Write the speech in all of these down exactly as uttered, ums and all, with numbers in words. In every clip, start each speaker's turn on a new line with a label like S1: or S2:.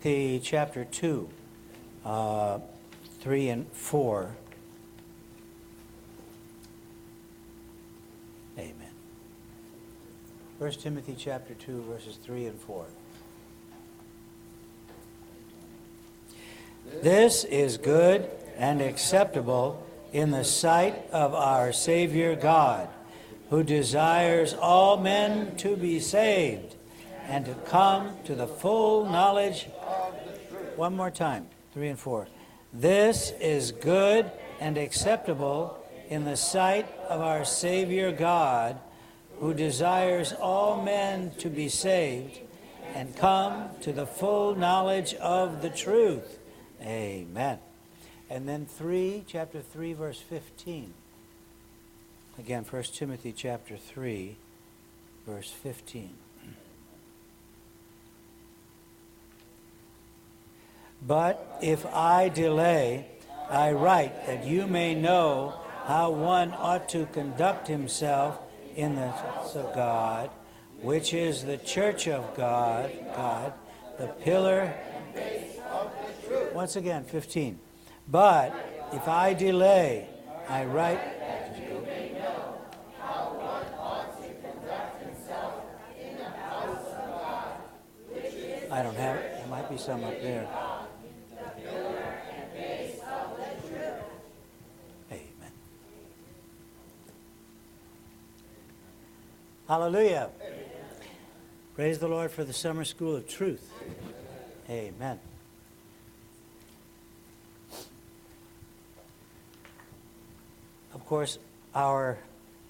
S1: Timothy chapter two, uh, three and four. Amen. First Timothy chapter two, verses three and four. This is good and acceptable in the sight of our Savior God, who desires all men to be saved and to come to the full knowledge. One more time, three and four. This is good and acceptable in the sight of our Savior God, who desires all men to be saved and come to the full knowledge of the truth. Amen. And then three, chapter three, verse fifteen. Again, First Timothy chapter three, verse fifteen. But if I delay, I write that you may know how one ought to conduct himself in the house of God, which is the church of God, God, the pillar. Once again, fifteen. But if I delay, I write. I don't have it. There might be some up there. Amen. Hallelujah. Amen. Praise the Lord for the summer school of truth. Amen. Of course, our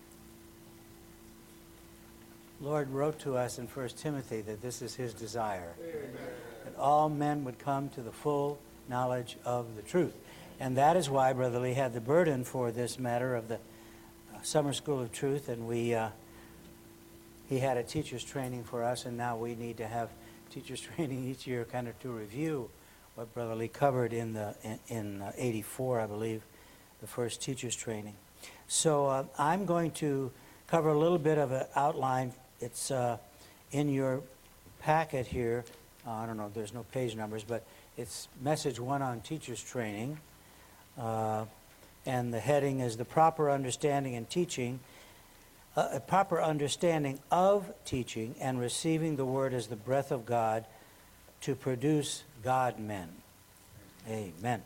S1: Lord wrote to us in First Timothy that this is his desire, Amen. That all men would come to the full knowledge of the truth. And that is why Brother Lee had the burden for this matter of the uh, Summer School of Truth, and we uh, he had a teacher's training for us, and now we need to have teacher's training each year kind of to review what Brother Lee covered in the in, in uh, eighty-four, I believe, the first teacher's training. So uh, I'm going to cover a little bit of an outline. It's uh, in your packet here. Uh, I don't know if there's no page numbers, but it's message one on teacher's training. Uh, and the heading is the proper understanding and teaching, uh, a proper understanding of teaching and receiving the word as the breath of God to produce God-men. Amen.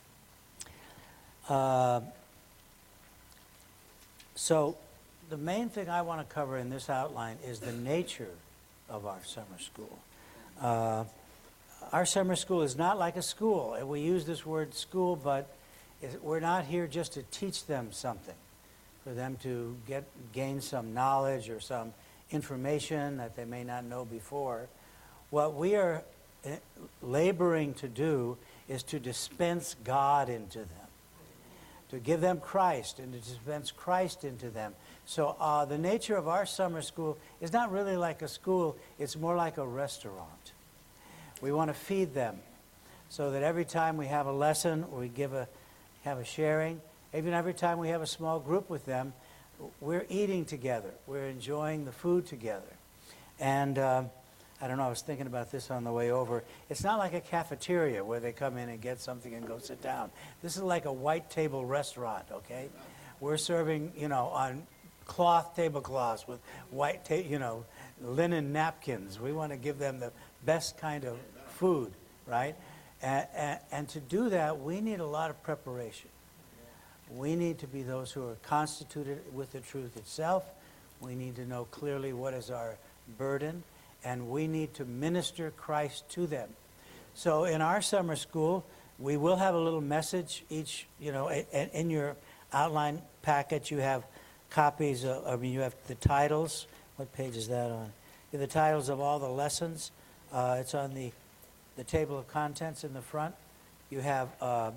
S1: Uh, so the main thing I want to cover in this outline is the nature of our summer school. Uh, our summer school is not like a school. And we use this word school, but we're not here just to teach them something, for them to get gain some knowledge or some information that they may not know before. What we are laboring to do is to dispense God into them, to give them Christ and to dispense Christ into them. So uh, the nature of our summer school is not really like a school, it's more like a restaurant. We want to feed them so that every time we have a lesson, we give a have a sharing, even every time we have a small group with them, we're eating together. We're enjoying the food together. And um, I don't know, I was thinking about this on the way over. It's not like a cafeteria where they come in and get something and go sit down. This is like a white table restaurant, okay? We're serving, you know, on cloth tablecloths with white, ta- you know, linen napkins. We want to give them the best kind of food, right? And, and, and to do that, we need a lot of preparation. We need to be those who are constituted with the truth itself. We need to know clearly what is our burden, and we need to minister Christ to them. So in our summer school, we will have a little message each, you know, in, in your outline packet you have copies of, I mean, you have the titles. What page is that on? You have the titles of all the lessons. Uh, it's on the, the table of contents in the front. You have uh,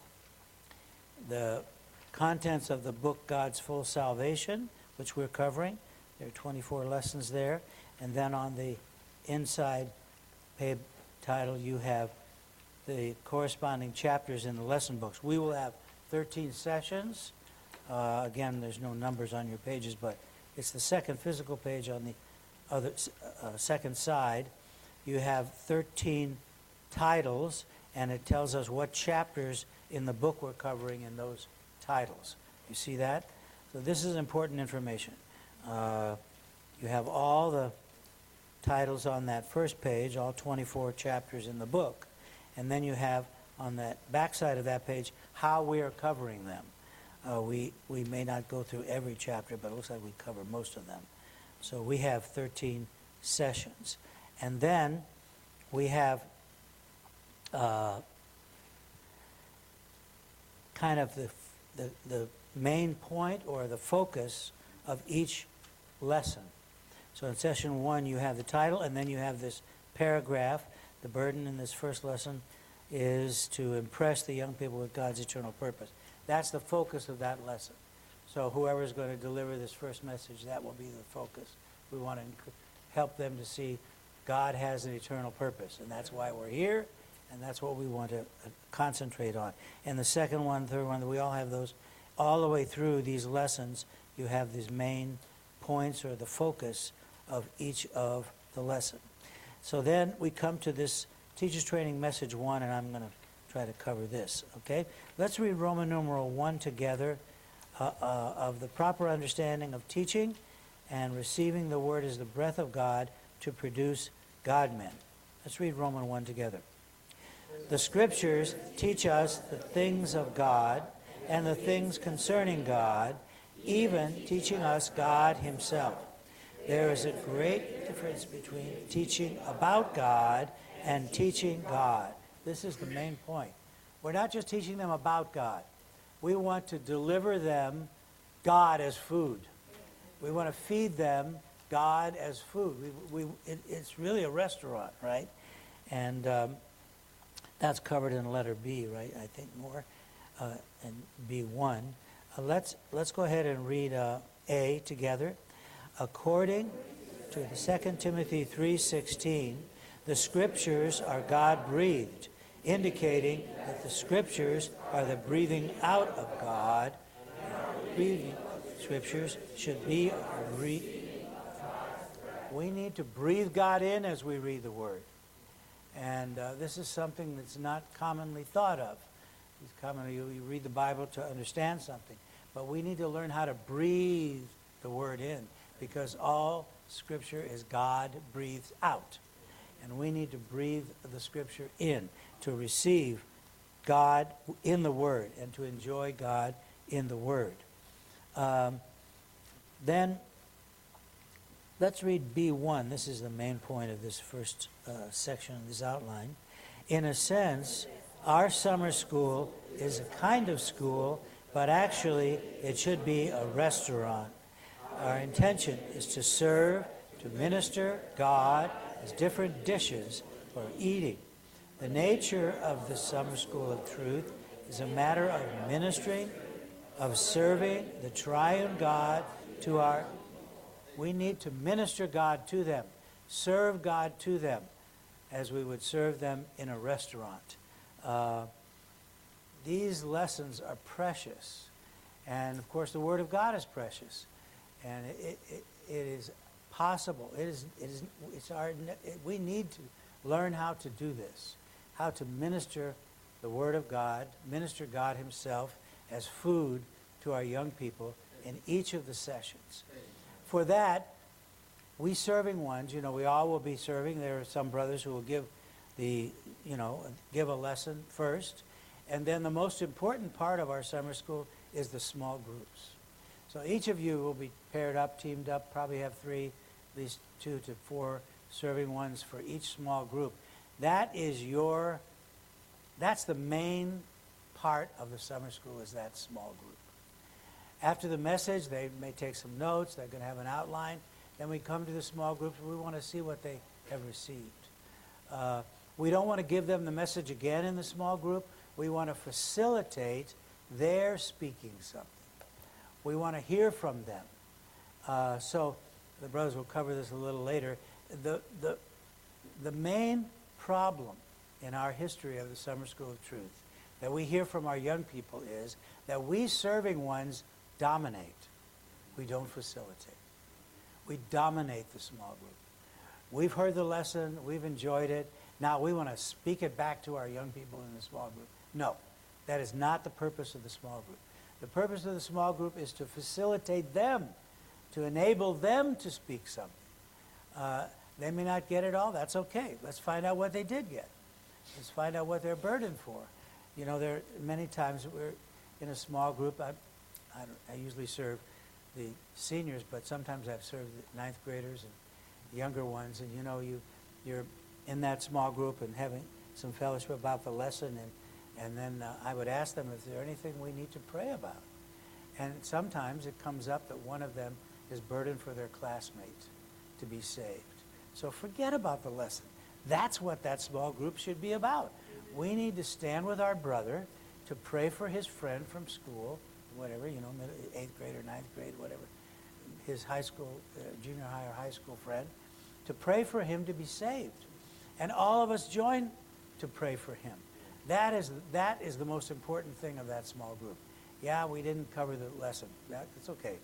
S1: the contents of the book God's Full Salvation, which we're covering. There are twenty-four lessons there. And then on the inside page title, you have the corresponding chapters in the lesson books. We will have thirteen sessions. Uh, again, there's no numbers on your pages, but it's the second physical page on the other uh, second side. You have thirteen titles, and it tells us what chapters in the book we're covering in those titles. You see that? So this is important information. Uh, you have all the titles on that first page, all twenty-four chapters in the book, and then you have on that back side of that page how we are covering them. Uh, we, we may not go through every chapter, but it looks like we cover most of them. So we have thirteen sessions. And then we have uh, kind of the, the, the main point or the focus of each lesson. So in session one you have the title, and then you have this paragraph. The burden in this first lesson is to impress the young people with God's eternal purpose. That's the focus of that lesson. So whoever is going to deliver this first message, that will be the focus. We want to help them to see God has an eternal purpose, and that's why we're here, and that's what we want to concentrate on. And the second one, third one, we all have those all the way through these lessons. You have these main points or the focus of each of the lesson. So then we come to this Teacher's Training Message one, and I'm going to try to cover this, okay? Let's read Roman numeral one together uh, uh, of the proper understanding of teaching and receiving the word as the breath of God to produce God-men. Let's read Roman one together. The Scriptures teach us the things of God and the things concerning God, even teaching us God himself. There is a great difference between teaching about God and teaching God. This is the main point. We're not just teaching them about God. We want to deliver them God as food. We want to feed them God as food. We, we, it, it's really a restaurant, right? And um, that's covered in letter B, right? I think more, uh, in B one. Uh, let's let's go ahead and read uh, A together. According to the Second Timothy three sixteen, the Scriptures are God-breathed, indicating that the Scriptures are the breathing out of God. Breathing Scriptures should be a breathing. We need to breathe God in as we read the Word. And uh, this is something that's not commonly thought of. It's commonly, you, you read the Bible to understand something. But we need to learn how to breathe the Word in, because all Scripture is God breathed out. And we need to breathe the Scripture in to receive God in the Word and to enjoy God in the Word. Um, then let's read B one. This is the main point of this first uh, section of this outline. In a sense, our summer school is a kind of school, but actually it should be a restaurant. Our intention is to serve, to minister God as different dishes for eating. The nature of the Summer School of Truth is a matter of ministering, of serving the triune God to our... We need to minister God to them, serve God to them, as we would serve them in a restaurant. Uh, these lessons are precious. And, of course, the Word of God is precious. And it, it, it is possible. It is, it is, it's our, it, we need to learn how to do this, how to minister the Word of God, minister God himself as food to our young people in each of the sessions. For that, we serving ones, you know, we all will be serving. There are some brothers who will give the, you know, give a lesson first. And then the most important part of our summer school is the small groups. So each of you will be paired up, teamed up, probably have three, at least two to four serving ones for each small group. That is your, that's the main part of the summer school, is that small group. After the message, they may take some notes. They're going to have an outline. Then we come to the small groups. We want to see what they have received. Uh, we don't want to give them the message again in the small group. We want to facilitate their speaking something. We want to hear from them. Uh, so the brothers will cover this a little later. The, the, the main problem in our history of the Summer School of Truth that we hear from our young people is that we serving ones dominate. We don't facilitate. We dominate the small group. we've heard the lesson, we've enjoyed it, now we want to speak it back to our young people in the small group. No, that is not the purpose of the small group. The purpose of the small group is to facilitate them, to enable them to speak something. Uh, they may not get it all, that's okay. Let's find out what they did get. Let's find out what they're burdened for. You know, there are many times we're in a small group. I, I, don't, I usually serve the seniors, but sometimes I've served the ninth graders and younger ones. And you know, you, you're in that small group and having some fellowship about the lesson, and, and then uh, I would ask them if there's anything we need to pray about. And sometimes it comes up that one of them is burdened for their classmates to be saved. So forget about the lesson. That's what that small group should be about. We need to stand with our brother to pray for his friend from school, whatever, you know, middle, eighth grade or ninth grade, whatever, his high school, uh, junior high or high school friend, to pray for him to be saved. And all of us join to pray for him. That is, that is the most important thing of that small group. Yeah, we didn't cover the lesson. That, it's okay.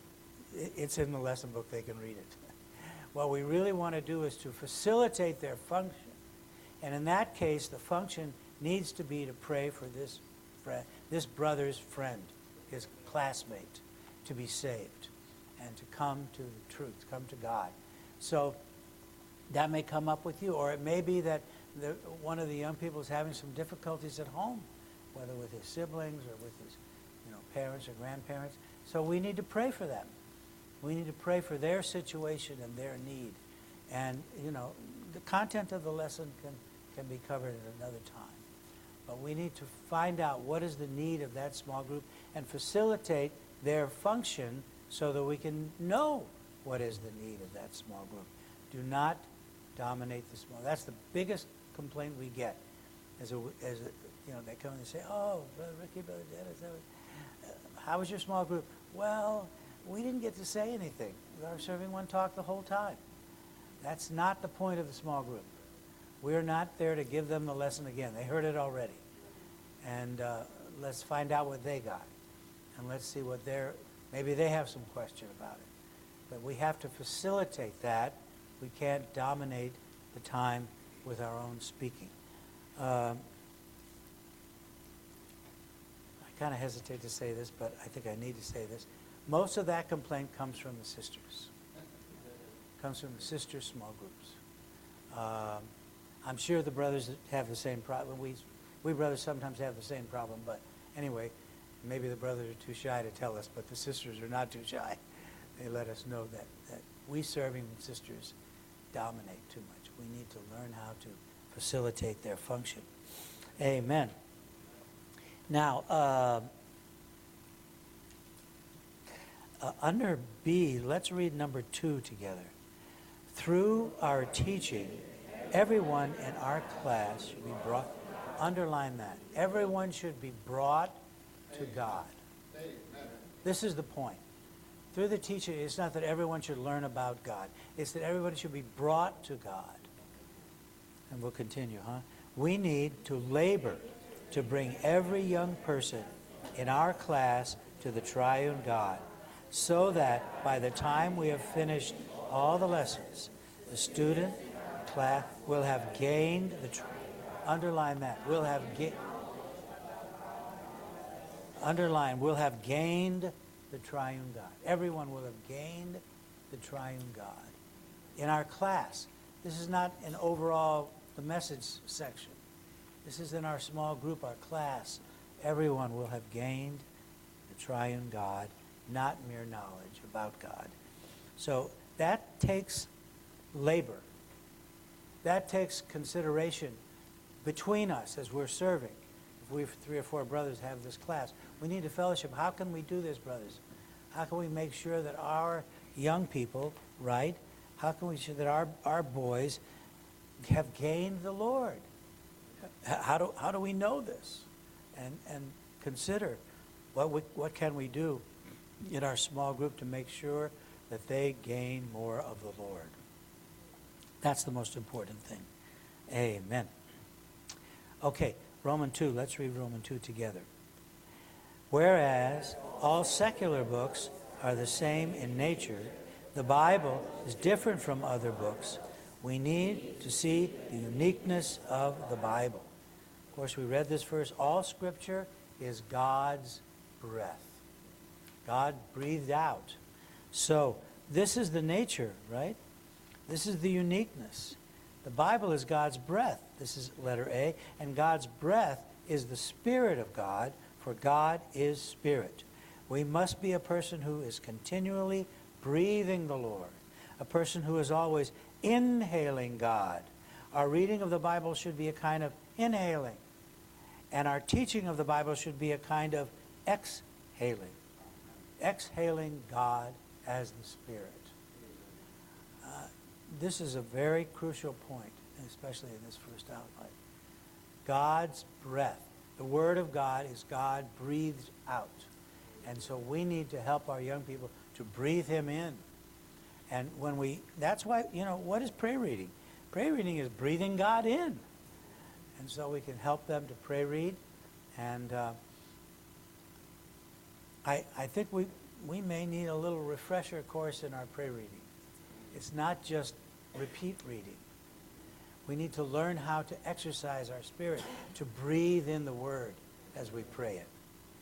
S1: It, it's in the lesson book. They can read it. What we really want to do is to facilitate their function. And in that case, the function needs to be to pray for this friend, this brother's friend, his classmate, to be saved and to come to the truth, come to God. So that may come up with you, or it may be that the, one of the young people is having some difficulties at home, whether with his siblings or with his, you know, parents or grandparents. So we need to pray for them. We need to pray for their situation and their need. And, you know, the content of the lesson can, can be covered at another time. But we need to find out what is the need of that small group and facilitate their function so that we can know what is the need of that small group. Do not dominate the small. That's the biggest complaint we get. As a, as a, you know, they come and they say, "Oh, Brother Ricky, Brother Dennis, uh, how was your small group?" Well, we didn't get to say anything. Our serving one talked the whole time. That's not the point of the small group. We're not there to give them the lesson again. They heard it already. And uh, let's find out what they got. And let's see what they're, maybe they have some question about it. But we have to facilitate that. We can't dominate the time with our own speaking. Um, I kind of hesitate to say this, but I think I need to say this. Most of that complaint comes from the sisters. Comes from the sister small groups. Um, I'm sure the brothers have the same problem. We, we brothers sometimes have the same problem, but anyway, maybe the brothers are too shy to tell us, but the sisters are not too shy. They let us know that, that we serving sisters dominate too much. We need to learn how to facilitate their function. Amen. Now, uh, uh, under B, let's read number two together. Through our teaching, everyone in our class should be brought, underline that, everyone should be brought to God. This is the point. Through the teaching, it's not that everyone should learn about God. It's that everybody should be brought to God. And we'll continue, huh? We need to labor to bring every young person in our class to the triune God, so that by the time we have finished all the lessons, the student class will have gained the, tr- underline that, will have gained, underline, will have gained the triune God. Everyone will have gained the triune God. In our class, this is not an overall, the message section. This is in our small group, our class. Everyone will have gained the triune God, not mere knowledge about God. So that takes labor. That takes consideration between us as we're serving. If we three or four brothers have this class, we need a fellowship. How can we do this, brothers? How can we make sure that our young people, right? How can we ensure that our, our boys have gained the Lord? How do how do we know this? And and consider what we, what can we do in our small group to make sure that they gain more of the Lord. That's the most important thing. Amen. Okay, Romans two. Let's read Romans two together. Whereas all secular books are the same in nature, the Bible is different from other books. We need to see the uniqueness of the Bible. Of course, we read this verse. All Scripture is God's breath. God breathed out. So, this is the nature, right? This is the uniqueness. The Bible is God's breath. This is letter A. And God's breath is the Spirit of God, for God is Spirit. We must be a person who is continually breathing the Lord, a person who is always inhaling God. Our reading of the Bible should be a kind of inhaling, and our teaching of the Bible should be a kind of exhaling. Exhaling God as the Spirit. Uh, this is a very crucial point, especially in this first outline. God's breath. The Word of God is God breathed out. And so we need to help our young people to breathe Him in. And when we, that's why, you know, what is prayer reading? Prayer reading is breathing God in. And so we can help them to pray read. And uh, I, I think we, we may need a little refresher course in our prayer reading. It's not just repeat reading. We need to learn how to exercise our spirit, to breathe in the Word as we pray it.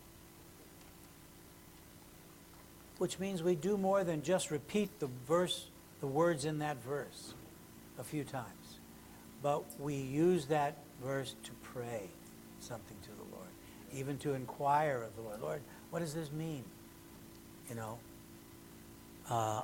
S1: Which means we do more than just repeat the verse, the words in that verse a few times. But we use that verse to pray something to the Lord, even to inquire of the Lord. Lord, what does this mean? You know, uh,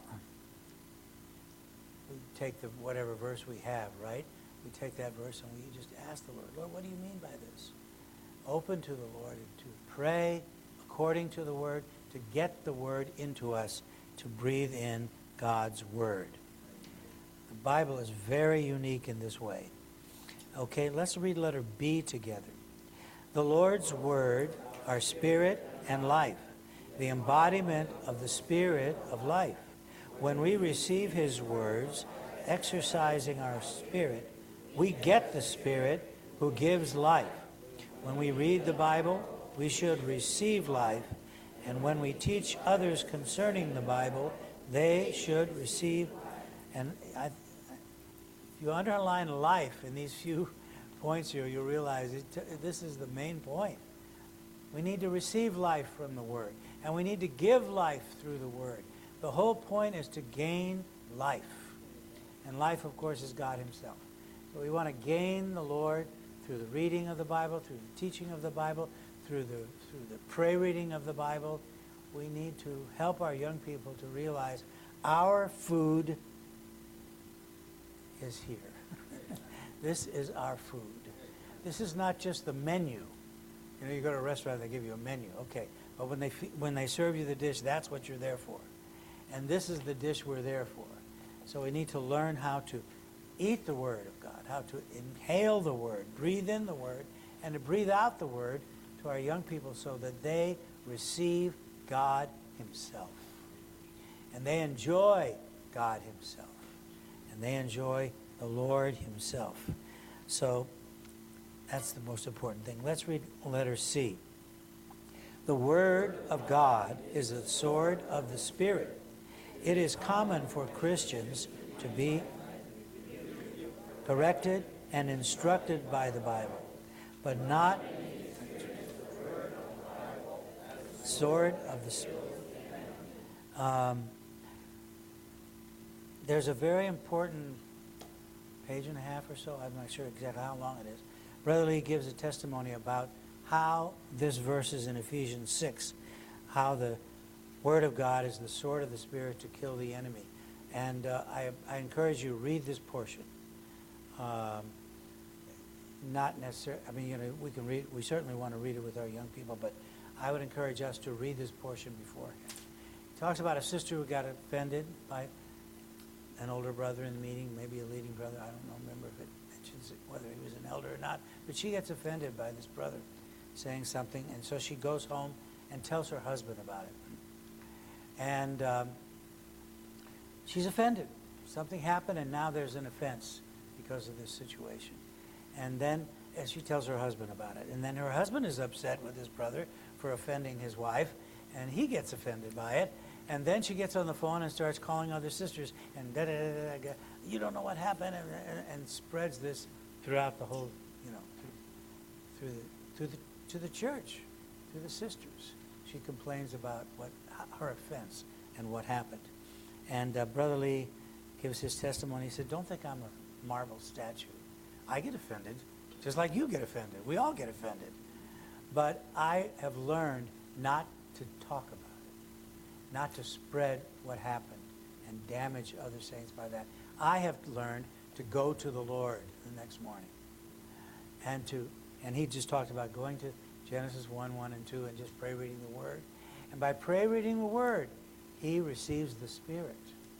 S1: we take the whatever verse we have, right? We take that verse and we just ask the Lord, Lord, what do you mean by this? Open to the Lord and to pray according to the Word, to get the Word into us, to breathe in God's Word. The Bible is very unique in this way. Okay, let's read letter B together. The Lord's Word are spirit and life, the embodiment of the Spirit of life. When we receive His words, exercising our spirit, we get the Spirit who gives life. When we read the Bible, we should receive life. And when we teach others concerning the Bible, they should receive. And I, if you underline life in these few points here, you'll realize it, this is the main point. We need to receive life from the Word. And we need to give life through the Word. The whole point is to gain life. And life, of course, is God Himself. So we want to gain the Lord through the reading of the Bible, through the teaching of the Bible, through the through the pray reading of the Bible. We need to help our young people to realize our food is here. This is our food. This is not just the menu. You know, you go to a restaurant, they give you a menu. Okay. But when they when they serve you the dish, that's what you're there for. And this is the dish we're there for. So we need to learn how to eat the Word of God, how to inhale the Word, breathe in the Word, and to breathe out the Word to our young people so that they receive God Himself. And they enjoy God Himself. And they enjoy the Lord Himself. So that's the most important thing. Let's read letter C. The Word of God is the sword of the Spirit. It is common for Christians to be corrected and instructed by the Bible, but not sword of the Spirit. Um, there's a very important page and a half or so, I'm not sure exactly how long it is. Brother Lee gives a testimony about how this verse is in Ephesians six, how the Word of God is the sword of the Spirit to kill the enemy. And uh, I, I encourage you to read this portion. Um, not necessarily, I mean, you know, we can read, we certainly want to read it with our young people, but I would encourage us to read this portion beforehand. It talks about a sister who got offended by an older brother in the meeting, maybe a leading brother, I don't know, remember if it mentions it, whether he was an elder or not, but she gets offended by this brother saying something, and so she goes home and tells her husband about it. And um, she's offended. Something happened, and now there's an offense because of this situation. And then as she tells her husband about it. And then her husband is upset with his brother for offending his wife, and he gets offended by it. And then she gets on the phone and starts calling other sisters, and da da da da. You don't know what happened, and, and, and spreads this throughout the whole, you know, through, through the through the to the church, to the sisters. She complains about what her offense and what happened. And uh, Brother Lee gives his testimony. He said, "Don't think I'm a marble statue. I get offended, just like you get offended. We all get offended. But I have learned not to talk about it, not to spread what happened and damage other saints by that. I have learned to go to the Lord the next morning. And to and he just talked about going to Genesis one, one, and two and just pray reading the Word. And by pray reading the Word, he receives the Spirit.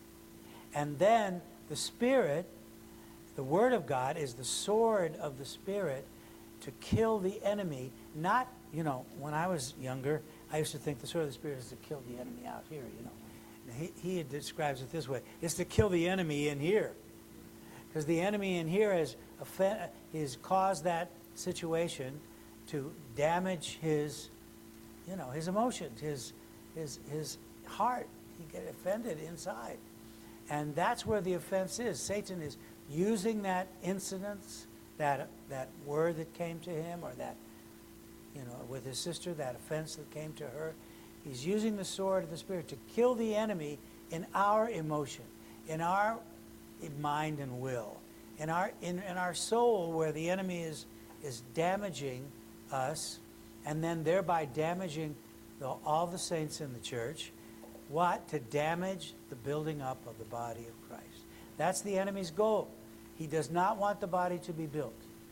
S1: And then the Spirit, the Word of God, is the sword of the Spirit to kill the enemy. Not, you know, when I was younger, I used to think the sword of the Spirit is to kill the enemy out here, you know. He, he describes it this way. It's to kill the enemy in here. Because the enemy in here has, offend, has caused that situation to damage his, you know, his emotions, his, his, his heart. He gets offended inside. And that's where the offense is. Satan is using that incident, that, that word that came to him, or that, you know, with his sister, that offense that came to her. He's using the sword of the Spirit to kill the enemy in our emotion, in our mind and will, in our in, in our soul, where the enemy is is damaging us, and then thereby damaging the, all the saints in the church. What? To damage the building up of the body of Christ. That's the enemy's goal. He does not want the body to be built.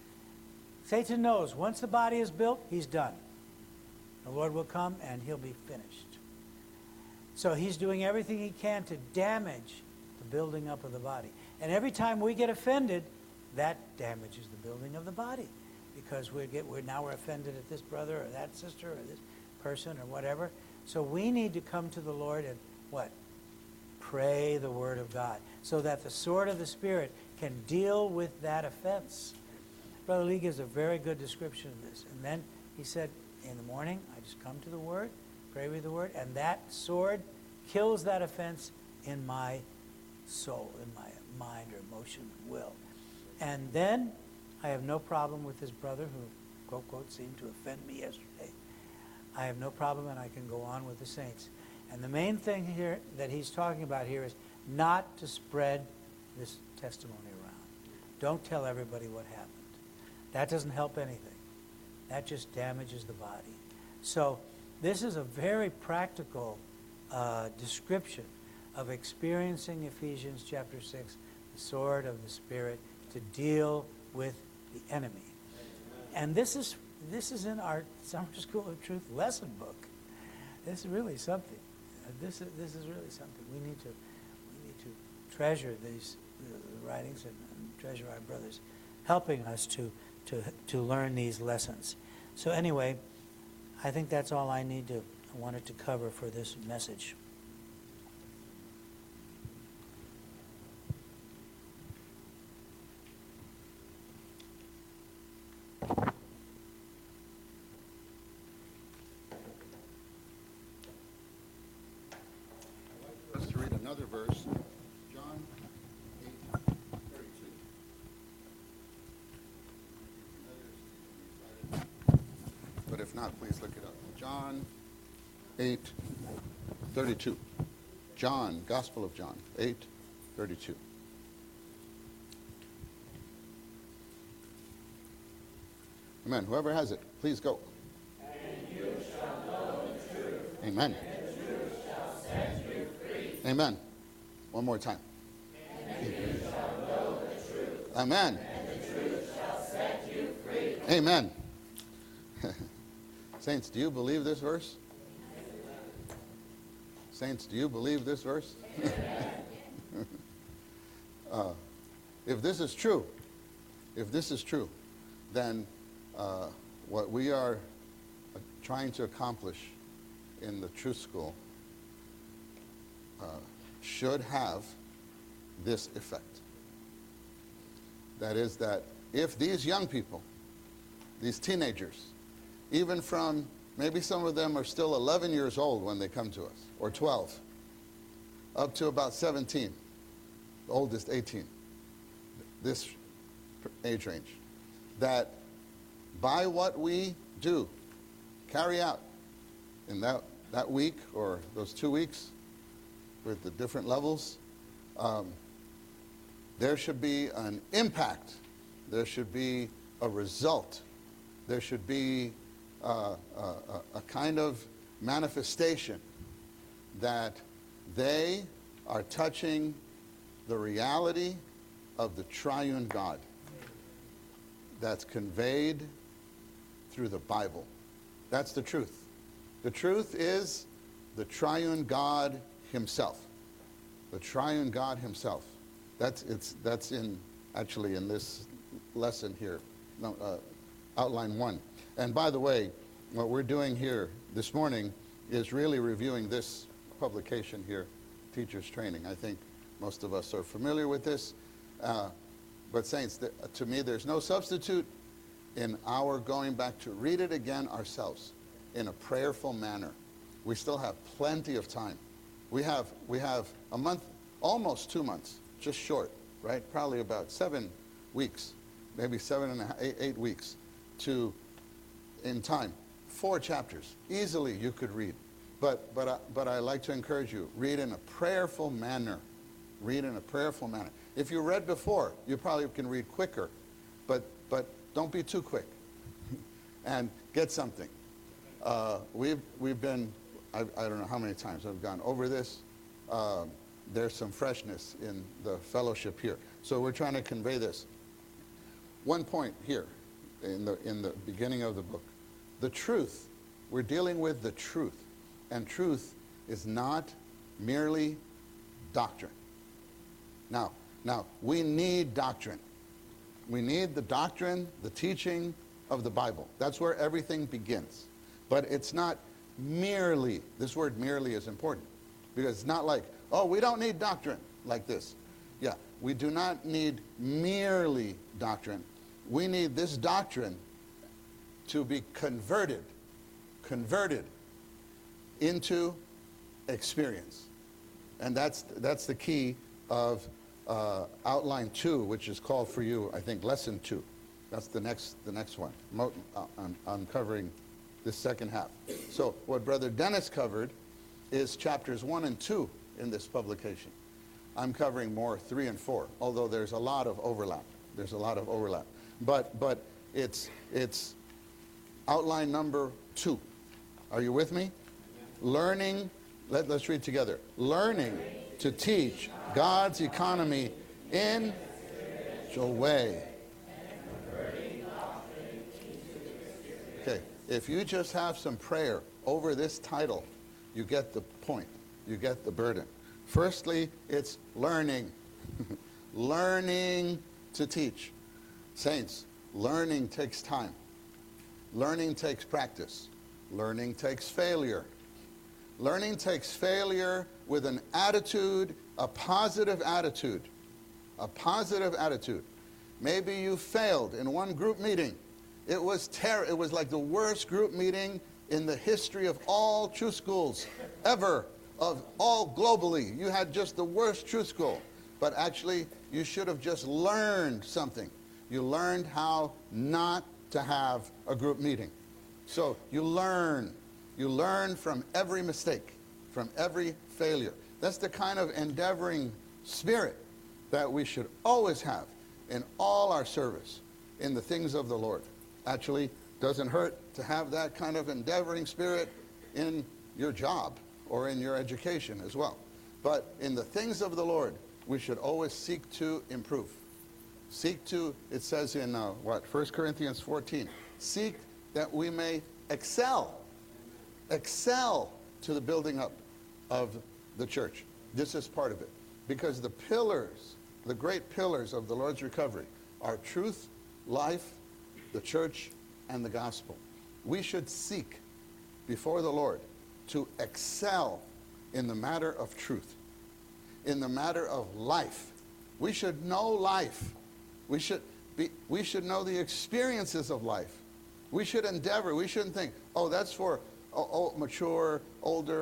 S1: Satan knows once the body is built, he's done. The Lord will come and he'll be finished. So he's doing everything he can to damage the building up of the body. And every time we get offended, that damages the building of the body. Because we get, we're now we're offended at this brother or that sister or this person or whatever. So we need to come to the Lord and what? Pray the Word of God. So that the sword of the Spirit can deal with that offense. Brother Lee gives a very good description of this. And then he said, in the morning, I just come to the Word, pray with the Word, and that sword kills that offense in my soul, in my mind or emotion and will. And then I have no problem with this brother who, quote, quote, seemed to offend me yesterday. I have no problem, and I can go on with the saints. And the main thing here that he's talking about here is not to spread this testimony around. Don't tell everybody what happened. That doesn't help anything. That just damages the body. So this is a very practical uh, description of experiencing Ephesians chapter six, the sword of the Spirit, to deal with the enemy. And this is this is in our Summer School of Truth lesson book. This is really something. Uh, this is this is really something. We need to we need to treasure these the writings and, and treasure our brothers helping us to to to learn these lessons. So anyway, I think that's all I need to I wanted to cover for this message.
S2: Let's read another verse, John eight thirty-two. But if not, please look it up. John eight thirty-two. John, Gospel of John, eight thirty-two. Amen. Whoever has it, please go. And you shall know the truth. Amen. And the truth shall set you free. Amen. One more time. And you shall know the truth. Amen. And the truth shall set you free. Amen. Saints, do you believe this verse? Saints, do you believe this verse? uh, if this is true, if this is true, then uh, what we are uh, trying to accomplish in the Truth School uh, should have this effect. That is that if these young people, these teenagers, even from, maybe some of them are still eleven years old when they come to us, or twelve. up to about seventeen, the oldest eighteen, this age range, that by what we do, carry out in that, that week or those two weeks with the different levels, um, there should be an impact. There should be a result. There should be uh, a, a kind of manifestation that they are touching the reality of the triune God that's conveyed through the Bible. That's the truth. The truth is the triune God himself. The triune God himself. That's, it's, that's in, actually in this lesson here, no, uh, outline one. And by the way, what we're doing here this morning is really reviewing this publication here, Teachers Training. I think most of us are familiar with this. Uh, but saints, th- to me, there's no substitute in our going back to read it again ourselves in a prayerful manner. We still have plenty of time. We have, we have a month, almost two months, just short, right? Probably about seven weeks, maybe seven and a half, eight, eight weeks to, in time, four chapters. Easily you could read. But, but, I, but I like to encourage you, read in a prayerful manner. Read in a prayerful manner. If you read before, you probably can read quicker, but, but don't be too quick and get something. Uh, we've, we've been, I, I don't know how many times I've gone over this. Uh, there's some freshness in the fellowship here. So we're trying to convey this. One point here in the, in the beginning of the book. The truth. We're dealing with the truth. And truth is not merely doctrine. Now, now, we need doctrine. We need the doctrine, the teaching of the Bible. That's where everything begins. But it's not merely, this word merely is important, because it's not like, oh, we don't need doctrine like this. Yeah, we do not need merely doctrine. We need this doctrine to be converted, converted into experience. And that's, that's the key of uh, outline two, which is called for you, I think, lesson two. That's the next, the next one. Mo- uh, I'm, I'm covering this second half. So what Brother Dennis covered is chapters one and two in this publication. I'm covering more three and four, although there's a lot of overlap. There's a lot of overlap. But, but it's, it's outline number two. Are you with me? Learning, let, let's read together. Learning to teach God's economy in a way. Okay, if you just have some prayer over this title, you get the point. You get the burden. Firstly, it's learning. Learning to teach. Saints, learning takes time. Learning takes practice. Learning takes failure. Learning takes failure with an attitude, a positive attitude. A positive attitude. Maybe you failed in one group meeting. It was ter- It was like the worst group meeting in the history of all truth schools ever, of all globally. You had just the worst truth school. But actually, you should have just learned something. You learned how not to have a group meeting. So you learn. You learn from every mistake, from every failure. That's the kind of endeavoring spirit that we should always have in all our service, in the things of the Lord. Actually, doesn't hurt to have that kind of endeavoring spirit in your job or in your education as well. But in the things of the Lord, we should always seek to improve. Seek to, it says in, uh, what, First Corinthians fourteen, seek that we may excel. Excel to the building up of the church. This is part of it. Because the pillars, the great pillars of the Lord's recovery are truth, life, the church, and the gospel. We should seek before the Lord to excel in the matter of truth, in the matter of life. We should know life. We should be, we should know the experiences of life. We should endeavor. We shouldn't think, oh, that's for oh, oh, mature, older,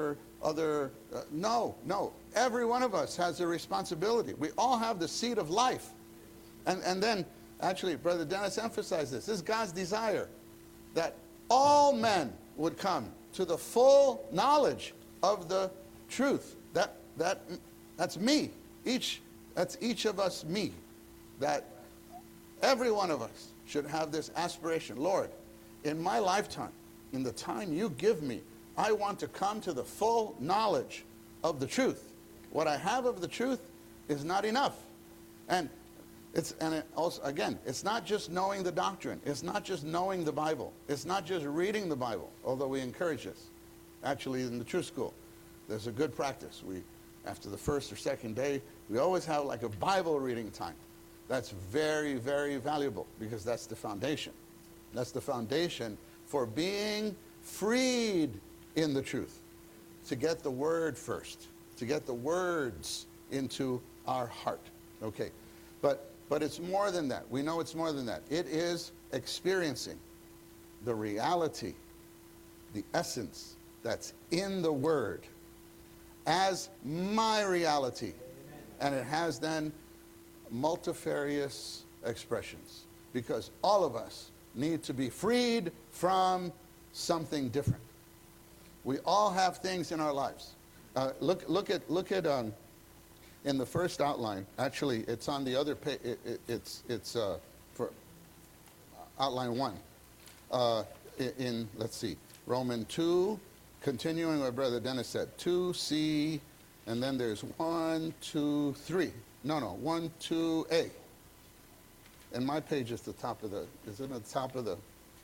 S2: other. Uh, no, no. Every one of us has a responsibility. We all have the seed of life. And, and then, actually, Brother Dennis emphasized this. This is God's desire, that all men would come to the full knowledge of the truth. That, that, that's me. Each, that's each of us, me. That every one of us should have this aspiration. Lord, in my lifetime, in the time you give me, I want to come to the full knowledge of the truth. What I have of the truth is not enough. And it's and it also, again, it's not just knowing the doctrine. It's not just knowing the Bible. It's not just reading the Bible, although we encourage this. Actually, in the Truth School, there's a good practice. We, after the first or second day, we always have like a Bible reading time. That's very, very valuable because that's the foundation. That's the foundation for being freed in the truth. To get the word first. To get the words into our heart. Okay. But, but it's more than that. We know it's more than that. It is experiencing the reality, the essence that's in the word as my reality. And it has then multifarious expressions. Because all of us need to be freed from something different. We all have things in our lives. Uh, look, look at, look at, um, in the first outline. Actually, it's on the other page. It, it, it's, it's uh, for outline one. Uh, in, let's see, Romans two, continuing what Brother Dennis said, two C, and then there's one, two, three. No, no, one, two, A. And my page is the top of the, is it at the top of the,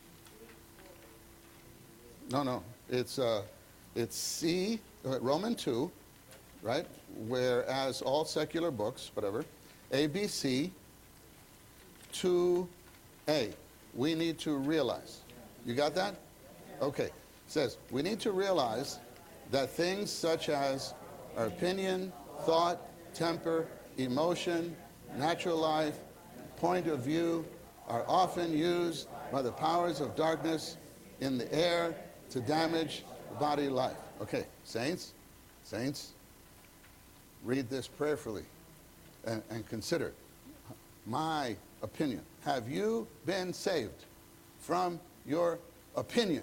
S2: no, no, it's, uh, it's C, uh, Romans two, right? Whereas all secular books, whatever, A, B, C, two, A. We need to realize. You got that? Okay. It says, we need to realize that things such as our opinion, thought, temper, emotion, natural life, point of view are often used by the powers of darkness in the air to damage body life. Okay, saints, saints, read this prayerfully and, and consider my opinion. Have you been saved from your opinion,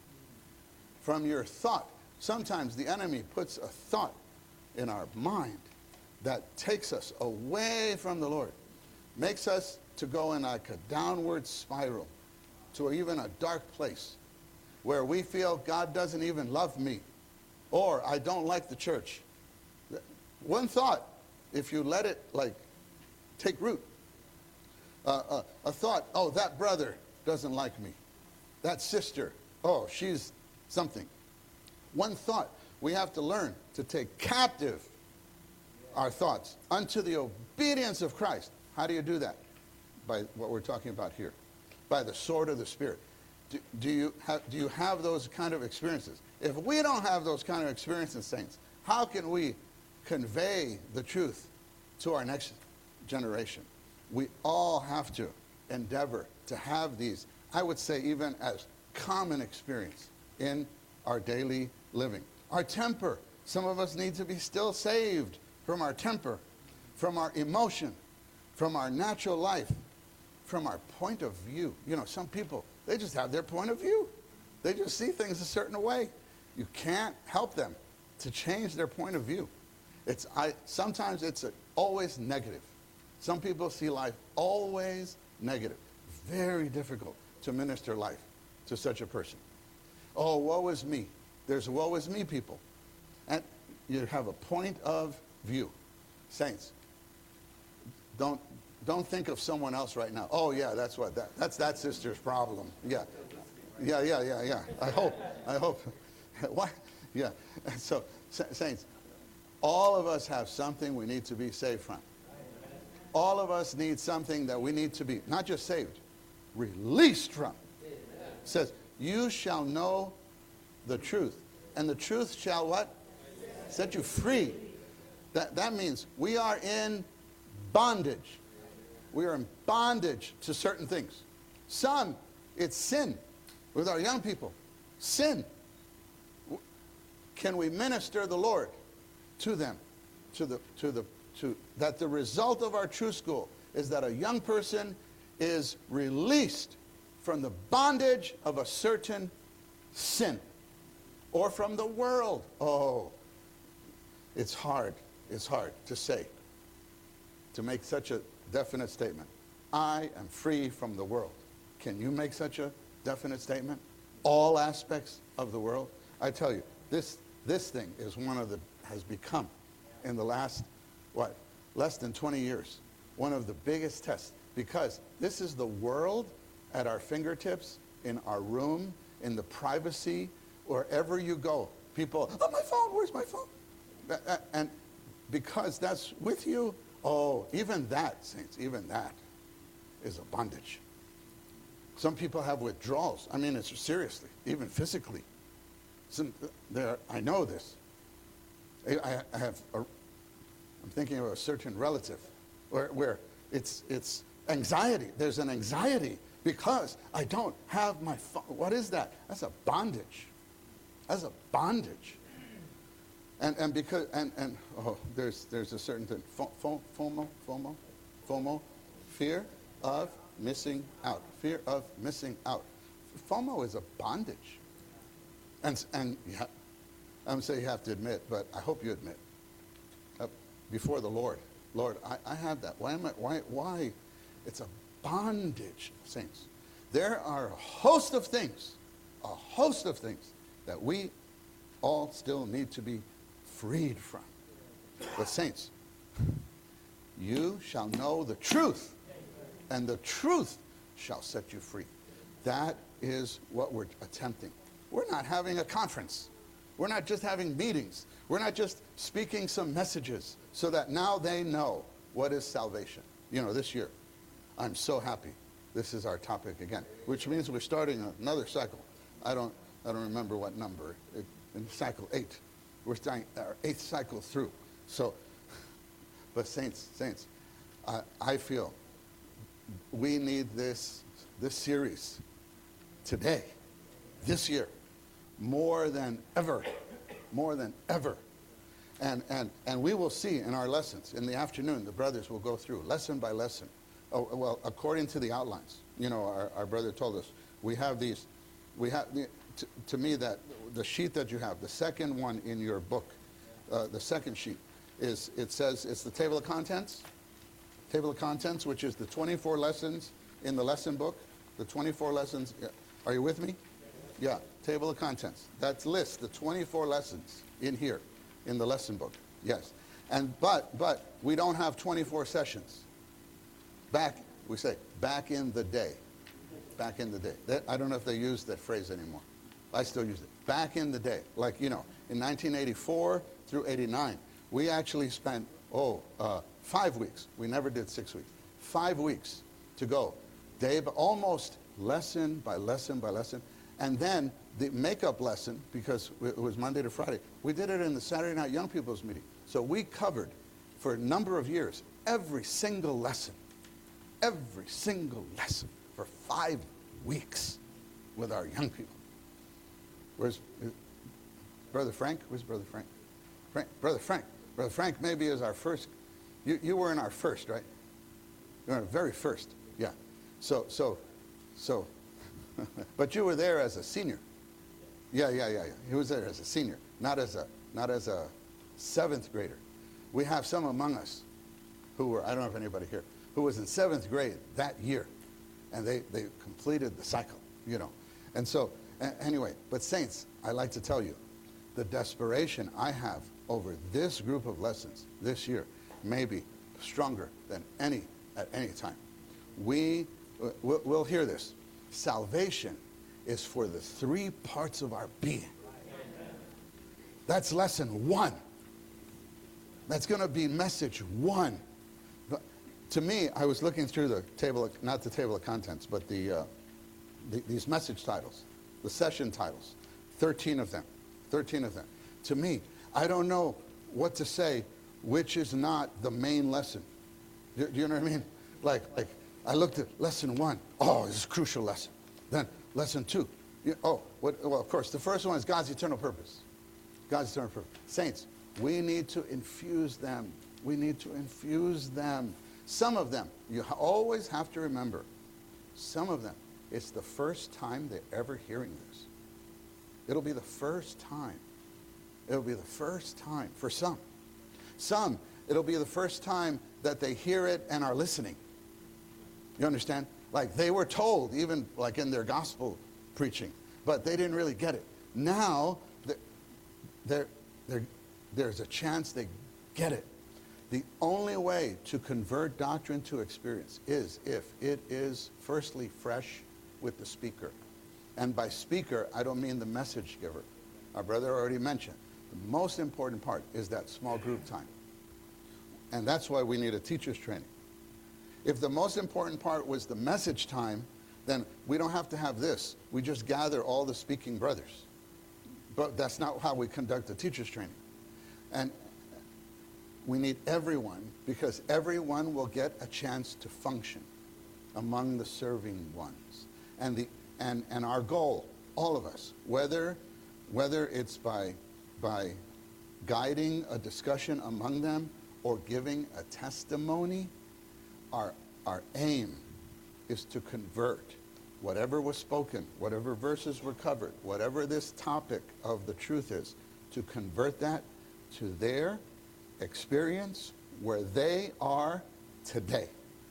S2: from your thought? Sometimes the enemy puts a thought in our mind that takes us away from the Lord, makes us to go in like a downward spiral to even a dark place where we feel God doesn't even love me, or I don't like the church. One thought, if you let it like take root, uh, uh, a thought, oh, that brother doesn't like me. That sister, oh, she's something. One thought, we have to learn to take captive our thoughts unto the obedience of Christ. How do you do that? By what we're talking about here. By the sword of the Spirit. Do, do, you have, do you have those kind of experiences? If we don't have those kind of experiences, saints, how can we convey the truth to our next generation? We all have to endeavor to have these, I would say even as common experience in our daily living. Our temper. Some of us need to be still saved from our temper, from our emotion, from our natural life, from our point of view. You know, some people, they just have their point of view. They just see things a certain way. You can't help them to change their point of view. It's I, sometimes it's a, always negative. Some people see life always negative. Very difficult to minister life to such a person. Oh, woe is me. There's woe is me people. And you have a point of view. Saints, don't don't think of someone else right now. Oh yeah, that's what that that's that sister's problem. Yeah. Yeah, yeah, yeah, yeah. I hope. I hope. What? Yeah. So, saints, all of us have something we need to be saved from. All of us need something that we need to be, not just saved, released from. It says, you shall know the truth. And the truth shall what? Set you free. That, that means we are in bondage. We are in bondage to certain things. Some, it's sin. With our young people, sin. can we minister the Lord to them, to the, to the, to, that the result of our true school is that a young person is released from the bondage of a certain sin or from the world. Oh, it's hard, it's hard to say, to make such a definite statement. I am free from the world. Can you make such a definite statement? All aspects of the world? I tell you, this, this thing is one of the, has become, in the last, what, less than twenty years, one of the biggest tests. Because this is the world at our fingertips, in our room, in the privacy, wherever you go. People, oh, my phone, where's my phone? And because that's with you, oh, even that, saints, even that is a bondage. Some people have withdrawals. I mean, it's seriously, even physically. Some, there, I know this. I, I have, a, I'm thinking of a certain relative where, where it's, it's anxiety. There's an anxiety because I don't have my phone. What is that? That's a bondage. That's a bondage. And, and because, and, and oh, there's, there's a certain thing. FOMO, FOMO, FOMO, FOMO, fear of missing out. Fear of missing out. FOMO is a bondage. And, and yeah, I'm saying you have to admit, but I hope you admit, uh, before the Lord, Lord, I, I have that. Why am I, why, why? It's a bondage, saints. There are a host of things, a host of things that we all still need to be freed from. But saints, you shall know the truth, and the truth shall set you free. That is what we're attempting. We're not having a conference. We're not just having meetings. We're not just speaking some messages so that now they know what is salvation. You know, this year, I'm so happy. This is our topic again, which means we're starting another cycle. I don't, I don't remember what number. It, in cycle eight. We're starting our eighth cycle through. So, but saints, saints, I, I feel we need this, this series today, this year, more than ever, more than ever. And, and, and we will see in our lessons, in the afternoon, the brothers will go through lesson by lesson. Oh, well, according to the outlines, you know, our, our brother told us, we have these, we have, the, to, to me, that the sheet that you have, the second one in your book, uh, the second sheet, is, it says, it's the table of contents, table of contents, which is the twenty-four lessons in the lesson book, the twenty-four lessons. Are you with me? Yeah, table of contents. That lists the twenty-four lessons in here, in the lesson book. Yes. And, but, but, we don't have twenty-four sessions. Back, we say, back in the day. Back in the day. That, I don't know if they use that phrase anymore. I still use it. Back in the day. Like, you know, in nineteen eighty-four through eighty-nine, we actually spent, oh, uh, five weeks. We never did six weeks. Five weeks to go. Day, almost lesson by lesson by lesson. And then the makeup lesson, because it was Monday to Friday, we did it in the Saturday night young people's meeting. So we covered for a number of years every single lesson, every single lesson for five weeks with our young people. Where's is, Brother Frank? Where's Brother Frank? Frank? Brother Frank. Brother Frank maybe is our first. You, you were in our first, right? You were in our very first. Yeah. So, so, so. But you were there as a senior. Yeah, yeah, yeah, yeah. He was there as a senior, not as a, not as a seventh grader. We have some among us who were, I don't know if anybody here, who was in seventh grade that year, and they, they completed the cycle, you know. And so, a- anyway, but saints, I like to tell you, the desperation I have over this group of lessons this year may be stronger than any at any time. We, we'll, we'll hear this. Salvation is for the three parts of our being. That's lesson one. That's going to be message one. But to me, I was looking through the table, of, not the table of contents, but the, uh, the these message titles, the session titles, thirteen of them, thirteen of them. To me, I don't know what to say, which is not the main lesson. Do, do you know what I mean? Like, like I looked at lesson one. Oh, this is a crucial lesson. Then lesson two. You, oh, what, well, of course, the first one is God's eternal purpose. God's eternal purpose. Saints, we need to infuse them. We need to infuse them. Some of them, you ha- always have to remember, some of them, it's the first time they're ever hearing this. It'll be the first time. It'll be the first time for some. Some, it'll be the first time that they hear it and are listening. You understand? Like they were told, even like in their gospel preaching, but they didn't really get it. Now, they're, they're, there's a chance they get it. The only way to convert doctrine to experience is if it is firstly fresh with the speaker. And by speaker, I don't mean the message giver. Our brother already mentioned. The most important part is that small group time. And that's why we need a teacher's training. If the most important part was the message time, then we don't have to have this. We just gather all the speaking brothers. But that's not how we conduct the teacher's training. And we need everyone, because everyone will get a chance to function among the serving ones. And the and, and our goal, all of us, whether whether it's by by guiding a discussion among them or giving a testimony, our our aim is to convert whatever was spoken, whatever verses were covered, whatever this topic of the truth is, to convert that to their experience where they are today.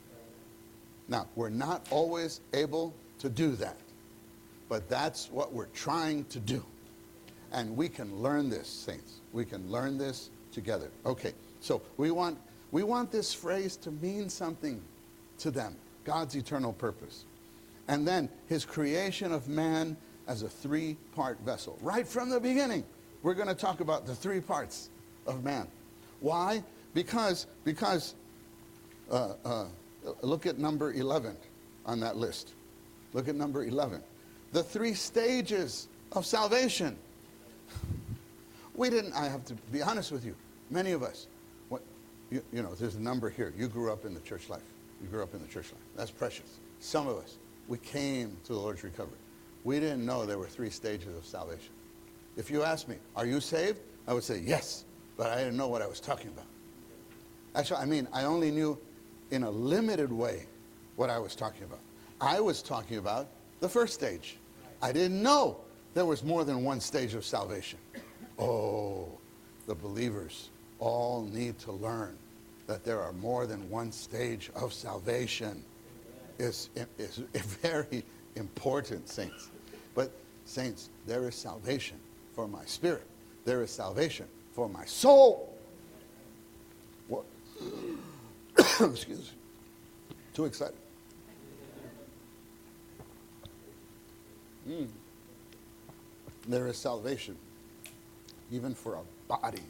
S2: Now, we're not always able to do that, but that's what we're trying to do. And we can learn this, saints. We can learn this together. Okay, so we want we want this phrase to mean something to them, God's eternal purpose. And then his creation of man as a three-part vessel. Right from the beginning, we're going to talk about the three parts of man. Why? Because, because uh, uh, look at number eleven on that list. Look at number eleven. The three stages of salvation. We didn't, I have to be honest with you, many of us, what, you, you know, there's a number here. You grew up in the church life. You grew up in the church life. That's precious. Some of us, we came to the Lord's recovery. We didn't know there were three stages of salvation. If you asked me, are you saved? I would say yes, but I didn't know what I was talking about. Actually, I mean, I only knew in a limited way what I was talking about. I was talking about the first stage. I didn't know there was more than one stage of salvation. Oh, the believers all need to learn that there are more than one stage of salvation. It's, it's very important, saints. But, saints, there is salvation for my spirit. There is salvation for my soul. What? Excuse me. Too excited. Mm. There is salvation even for a body.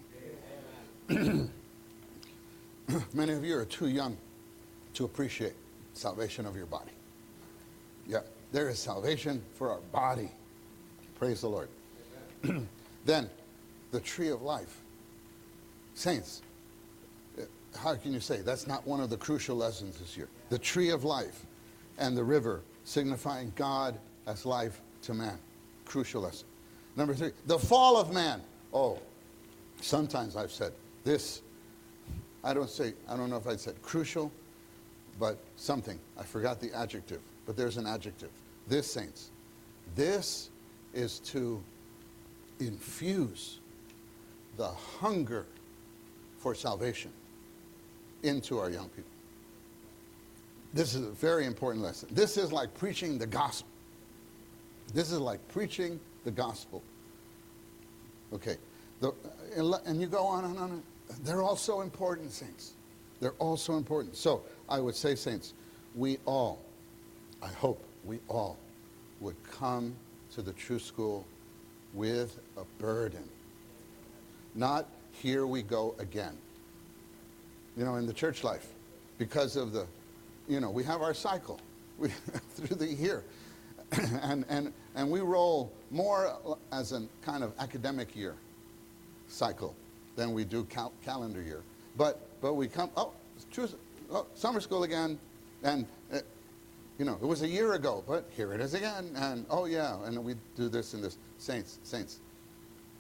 S2: Many of you are too young to appreciate salvation of your body. Yeah, there is salvation for our body. Praise the Lord. Then, the tree of life. Saints, how can you say that's not one of the crucial lessons this year? The tree of life and the river signifying God as life to man. Crucial lesson. Number three, the fall of man. Oh, sometimes I've said this. I don't say, I don't know if I said crucial, but something. I forgot the adjective, but there's an adjective. This, saints, this is to infuse the hunger for salvation into our young people. This is a very important lesson. This is like preaching the gospel. This is like preaching the gospel. Okay. The, and you go on and on. They're all so important, saints. They're all so important. So I would say, saints, we all, I hope we all would come to the True School with a burden. Not here we go again. You know, in the church life, because of the, you know, we have our cycle we, through the year. and, and, and we roll more as a kind of academic year cycle than we do cal- calendar year. But, but we come, oh, choose, oh, summer school again. And, uh, you know, it was a year ago, but here it is again. And, oh, yeah, and we do this and this. Saints, saints,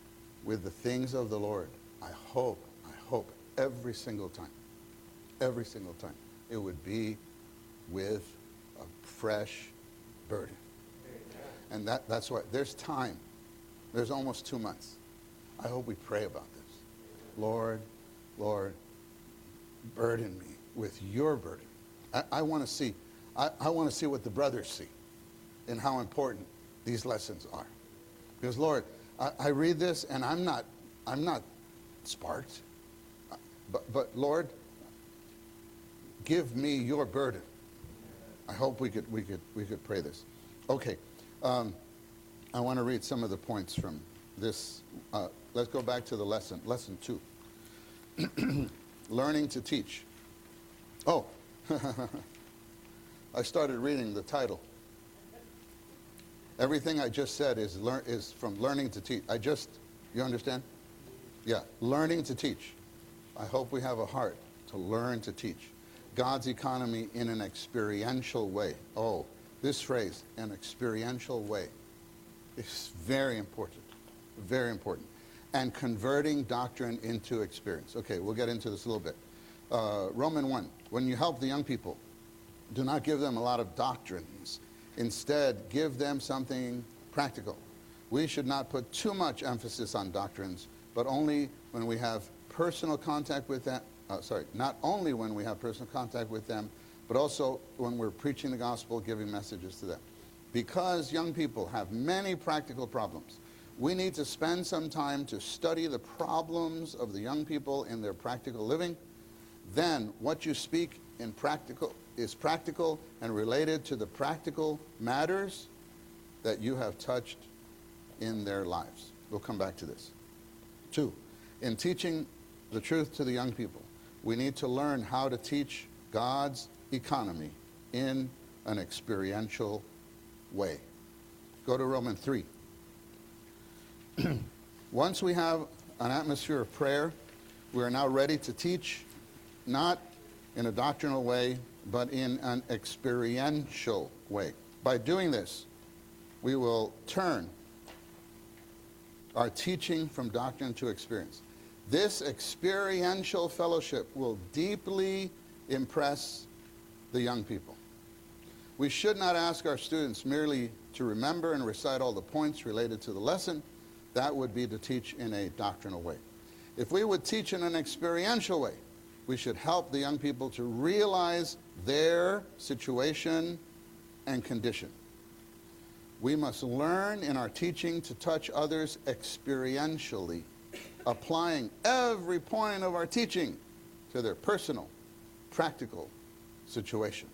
S2: with the things of the Lord, I hope, I hope every single time, every single time, it would be with a fresh burden. And that, that's why there's time. There's almost two months. I hope we pray about this. Lord, Lord, burden me with your burden. I, I want to see, I, I want to see what the brothers see and how important these lessons are. Because Lord, I, I read this and I'm not, I'm not sparked. But, but Lord, give me your burden. I hope we could, we could, we could pray this. Okay, um, I want to read some of the points from this. Uh, let's go back to the lesson, lesson two. Learning to teach. Oh, I started reading the title. Everything I just said is learn is from learning to teach. I just, you understand? Yeah, learning to teach. I hope we have a heart to learn to teach. God's economy in an experiential way. Oh, this phrase, an experiential way, is very important, very important. And converting doctrine into experience. Okay, we'll get into this a little bit. Uh, Romans one, when you help the young people, do not give them a lot of doctrines. Instead, give them something practical. We should not put too much emphasis on doctrines, but only when we have personal contact with them. Uh, sorry, not only when we have personal contact with them, but also when we're preaching the gospel, giving messages to them. Because young people have many practical problems, we need to spend some time to study the problems of the young people in their practical living. Then what you speak in practical is practical and related to the practical matters that you have touched in their lives. We'll come back to this. Two, in teaching the truth to the young people, we need to learn how to teach God's economy in an experiential way. Go to Romans three. Once we have an atmosphere of prayer, we are now ready to teach, not in a doctrinal way, but in an experiential way. By doing this, we will turn our teaching from doctrine to experience. This experiential fellowship will deeply impress the young people. We should not ask our students merely to remember and recite all the points related to the lesson. That would be to teach in a doctrinal way. If we would teach in an experiential way, we should help the young people to realize their situation and condition. We must learn in our teaching to touch others experientially, applying every point of our teaching to their personal, practical situation.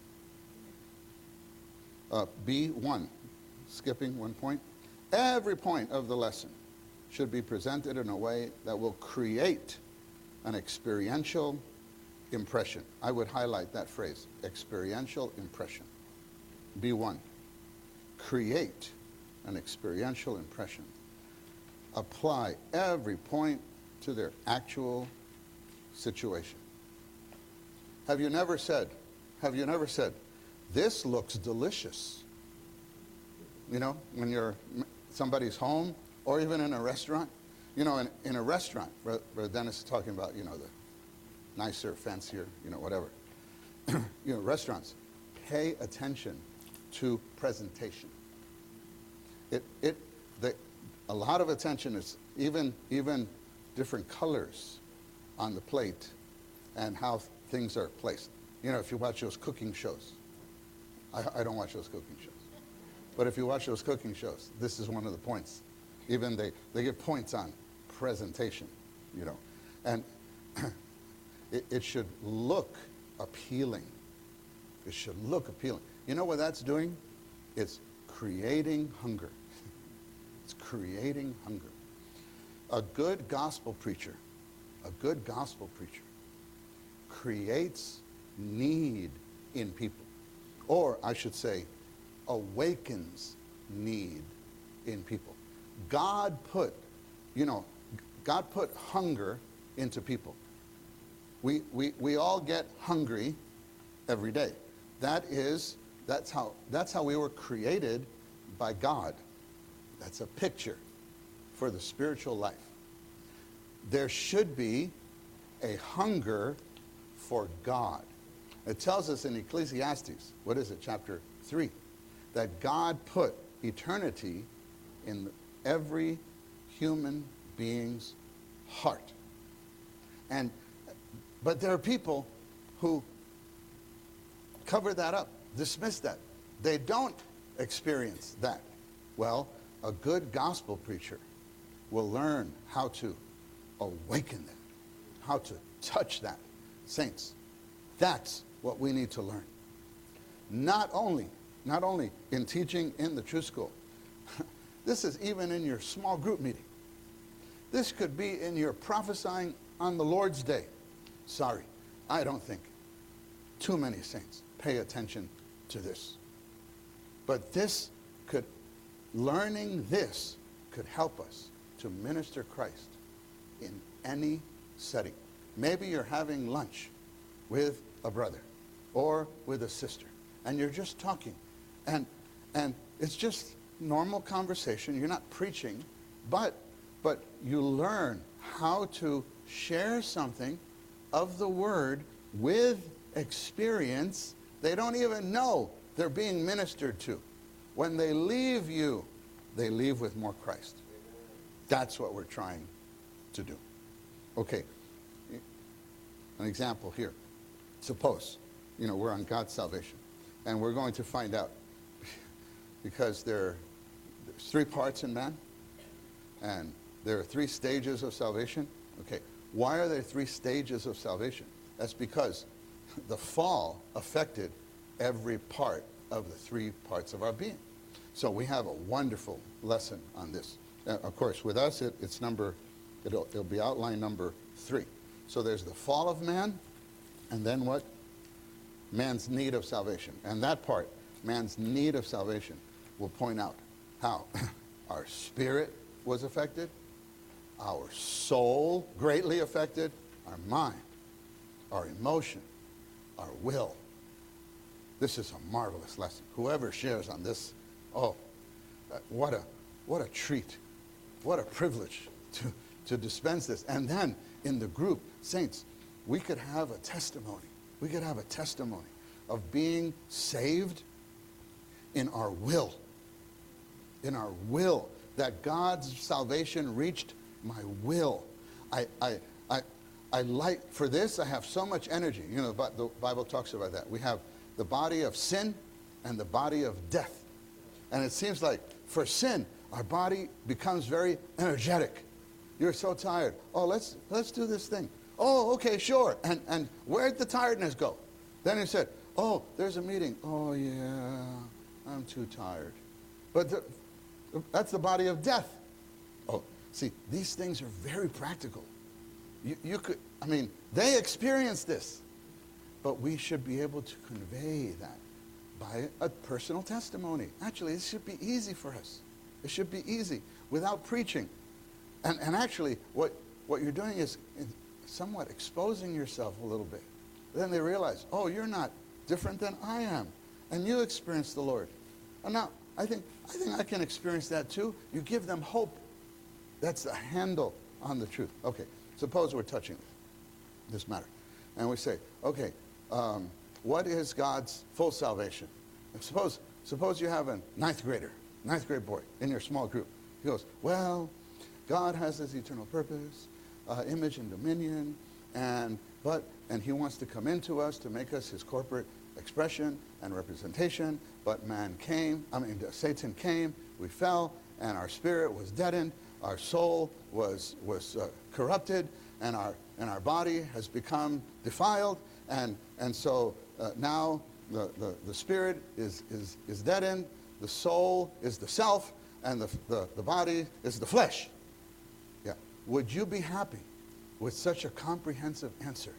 S2: Uh, B one, skipping one point. Every point of the lesson should be presented in a way that will create an experiential impression. I would highlight that phrase, experiential impression. B one, create an experiential impression. Apply every point to their actual situation. Have you never said, have you never said, this looks delicious? You know, when you're somebody's home or even in a restaurant. You know, in, in a restaurant, where, where Dennis is talking about, you know, the nicer, fancier, you know, whatever. You know, restaurants, pay attention to presentation. It, it, the, a lot of attention is even, even different colors on the plate and how things are placed. You know, if you watch those cooking shows, I, I don't watch those cooking shows, but if you watch those cooking shows, this is one of the points. Even they, they get points on presentation, you know, and it, it should look appealing. It should look appealing. You know what that's doing? It's creating hunger. It's creating hunger. A good gospel preacher, a good gospel preacher creates need in people. Or I should say, awakens need in people. God put, you know, God put hunger into people. We, we, we all get hungry every day. That is, that's how, that's how we were created by God. That's a picture for the spiritual life. there should be a hunger for God. It tells us in Ecclesiastes, what is it, chapter three, that God put eternity in every human being's heart. And but there are people who cover that up, dismiss that. They don't experience that. Well, a good gospel preacher will learn how to awaken that, how to touch that. Saints, that's what we need to learn. Not only, not only in teaching in the True School. This is even in your small group meeting. This could be in your prophesying on the Lord's Day. Sorry, I don't think too many saints pay attention to this. But this could, learning this could help us to minister Christ in any setting. Maybe you're having lunch with a brother or with a sister, and you're just talking, and and it's just normal conversation. You're not preaching, but but you learn how to share something of the Word with experience. They don't even know they're being ministered to. When they leave you, they leave with more Christ. That's what we're trying to do. Okay, an example here. Suppose, you know, we're on God's salvation, and we're going to find out, because there, there's three parts in man, and there are three stages of salvation. Okay, why are there three stages of salvation? That's because the fall affected every part of the three parts of our being. So we have a wonderful lesson on this. Uh, of course, with us, it, it's number, it'll, it'll be outline number three. So there's the fall of man, and then what? Man's need of salvation. And that part, man's need of salvation, will point out how our spirit was affected, our soul greatly affected, our mind, our emotion, our will. This is a marvelous lesson. Whoever shares on this, oh, what a what a treat, what a privilege to, to dispense this. And then in the group, saints, we could have a testimony. We could have a testimony of being saved in our will. In our will. That God's salvation reached my will. I, I, I, I like, for this, I have so much energy. You know, but the Bible talks about that. We have the body of sin and the body of death. And it seems like for sin, our body becomes very energetic. You're so tired. Oh, let's let's do this thing. Oh, okay, sure. And and where'd the tiredness go? Then he said, oh, there's a meeting. Oh, yeah, I'm too tired. But the, that's the body of death. Oh, see, these things are very practical. You, you could, I mean, they experience this. But we should be able to convey that by a personal testimony. Actually, it should be easy for us. It should be easy without preaching. And, and actually, what, what you're doing is somewhat exposing yourself a little bit. Then they realize, oh, you're not different than I am. And you experience the Lord. And now, I think, I think I can experience that too. You give them hope. That's the handle on the truth. Okay, suppose we're touching this matter. And we say, okay, um, what is God's full salvation? And suppose, suppose you have a ninth grader, ninth grade boy in your small group. He goes, well, God has this eternal purpose, uh, image and dominion, and but and he wants to come into us to make us his corporate expression and representation. But man came, I mean, Satan came, we fell, and our spirit was deadened, our soul was was uh, corrupted, and our and our body has become defiled, and and so uh, now the, the the spirit is is is deadened, the soul is the self, and the the, the body is the flesh. Yeah. Would you be happy with such a comprehensive answer?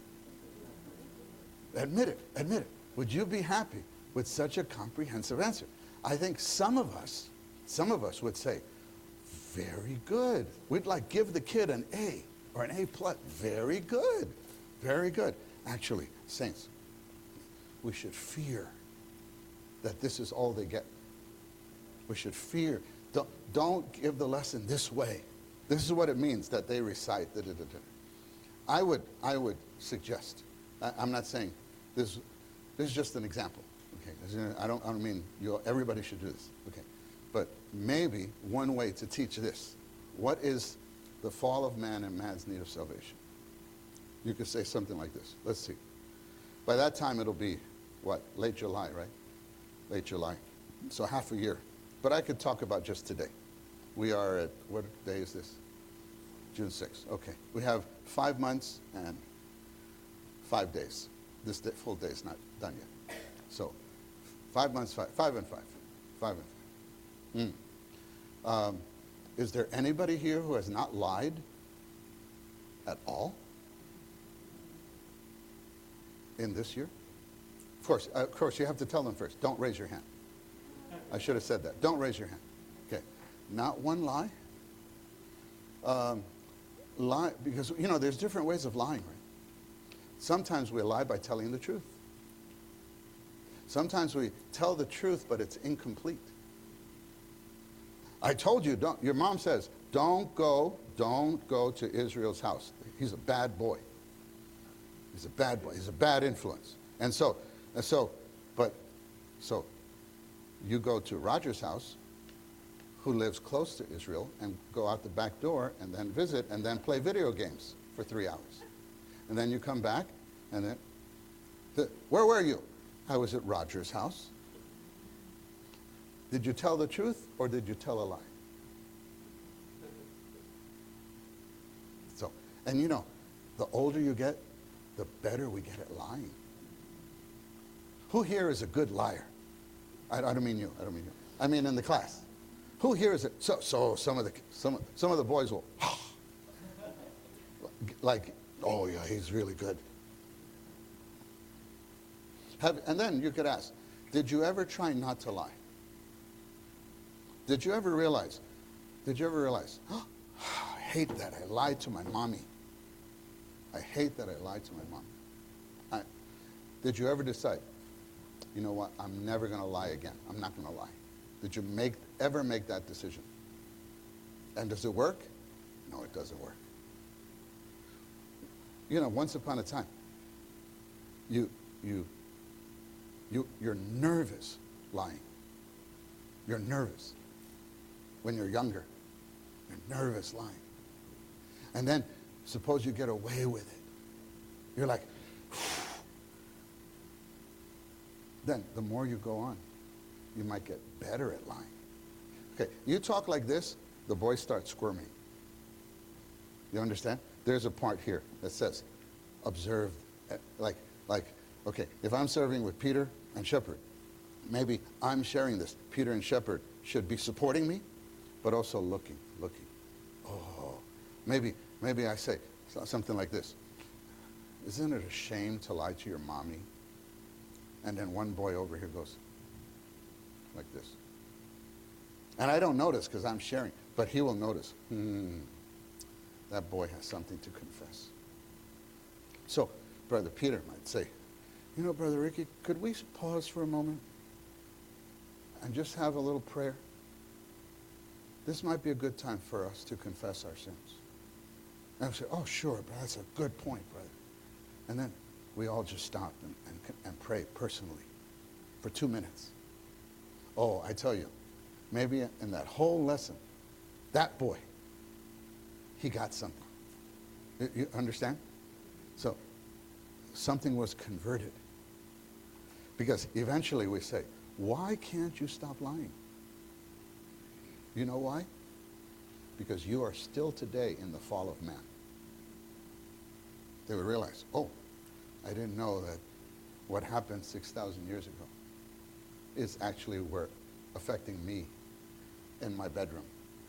S2: Admit it, admit it. Would you be happy with such a comprehensive answer? I think some of us, some of us would say, very good. We'd like give the kid an A or an A plus. Very good, very good. Actually, saints, we should fear that this is all they get. We should fear. Don't, don't give the lesson this way. This is what it means that they recite. Da, da, da, da. I would, I would suggest, I, I'm not saying this, this is just an example. Okay, I don't, I don't mean you, everybody should do this. Okay, but maybe one way to teach this, what is the fall of man and man's need of salvation? You could say something like this. Let's see. By that time it'll be, what, late July, right? Late July. So half a year. But I could talk about just today. We are at, what day is this? June sixth. Okay. We have five months and five days. This day, full day is not done yet. So five months, five, five and five. Five and five. Mm. Um, is there anybody here who has not lied at all in this year? Of course, uh, of course, you have to tell them first. Don't raise your hand. I should have said that. Don't raise your hand. Okay. Not one lie. Um, lie, because, you know, there's different ways of lying, right? Sometimes we lie by telling the truth. Sometimes we tell the truth, but it's incomplete. I told you, don't, your mom says, don't go, don't go to Israel's house. He's a bad boy. He's a bad boy. He's a bad influence. And so, and so, but, so, you go to Roger's house, who lives close to Israel, and go out the back door and then visit and then play video games for three hours. And then you come back and then, the, where were you? I was at Roger's house. Did you tell the truth or did you tell a lie? So, and you know, the older you get, the better we get at lying. Who here is a good liar? I, I don't mean you. I don't mean you. I mean in the class. Who here is it? So, so some of the some some of the boys will like, oh yeah, he's really good. Have, and then you could ask, did you ever try not to lie? Did you ever realize? Did you ever realize? Oh, I hate that I lied to my mommy. I hate that I lied to my mom. I, did you ever decide? You know what? I'm never going to lie again. I'm not going to lie. Did you make ever make that decision? And does it work? No, it doesn't work. You know, once upon a time, you you you you're nervous lying. You're nervous when you're younger. You're nervous lying. And then suppose you get away with it. You're like, then the more you go on, you might get better at lying. Okay, you talk like this, the boys start squirming. You understand? There's a part here that says, observe, like, like, okay, if I'm serving with Peter and Shepherd, maybe I'm sharing this. Peter and Shepherd should be supporting me, but also looking, looking. Oh, maybe, maybe I say something like this. Isn't it a shame to lie to your mommy? And then one boy over here goes like this. And I don't notice because I'm sharing, but he will notice. Hmm, that boy has something to confess. So, Brother Peter might say, you know, Brother Ricky, could we pause for a moment and just have a little prayer? This might be a good time for us to confess our sins. And I say, oh, sure, but that's a good point, brother. And then we all just stop and, and, and pray personally for two minutes. Oh, I tell you, maybe in that whole lesson, that boy, he got something. You, you understand? So something was converted. Because eventually we say, why can't you stop lying? You know why? Because you are still today in the fall of man. They would realize, oh, I didn't know that what happened six thousand years ago is actually were affecting me in my bedroom.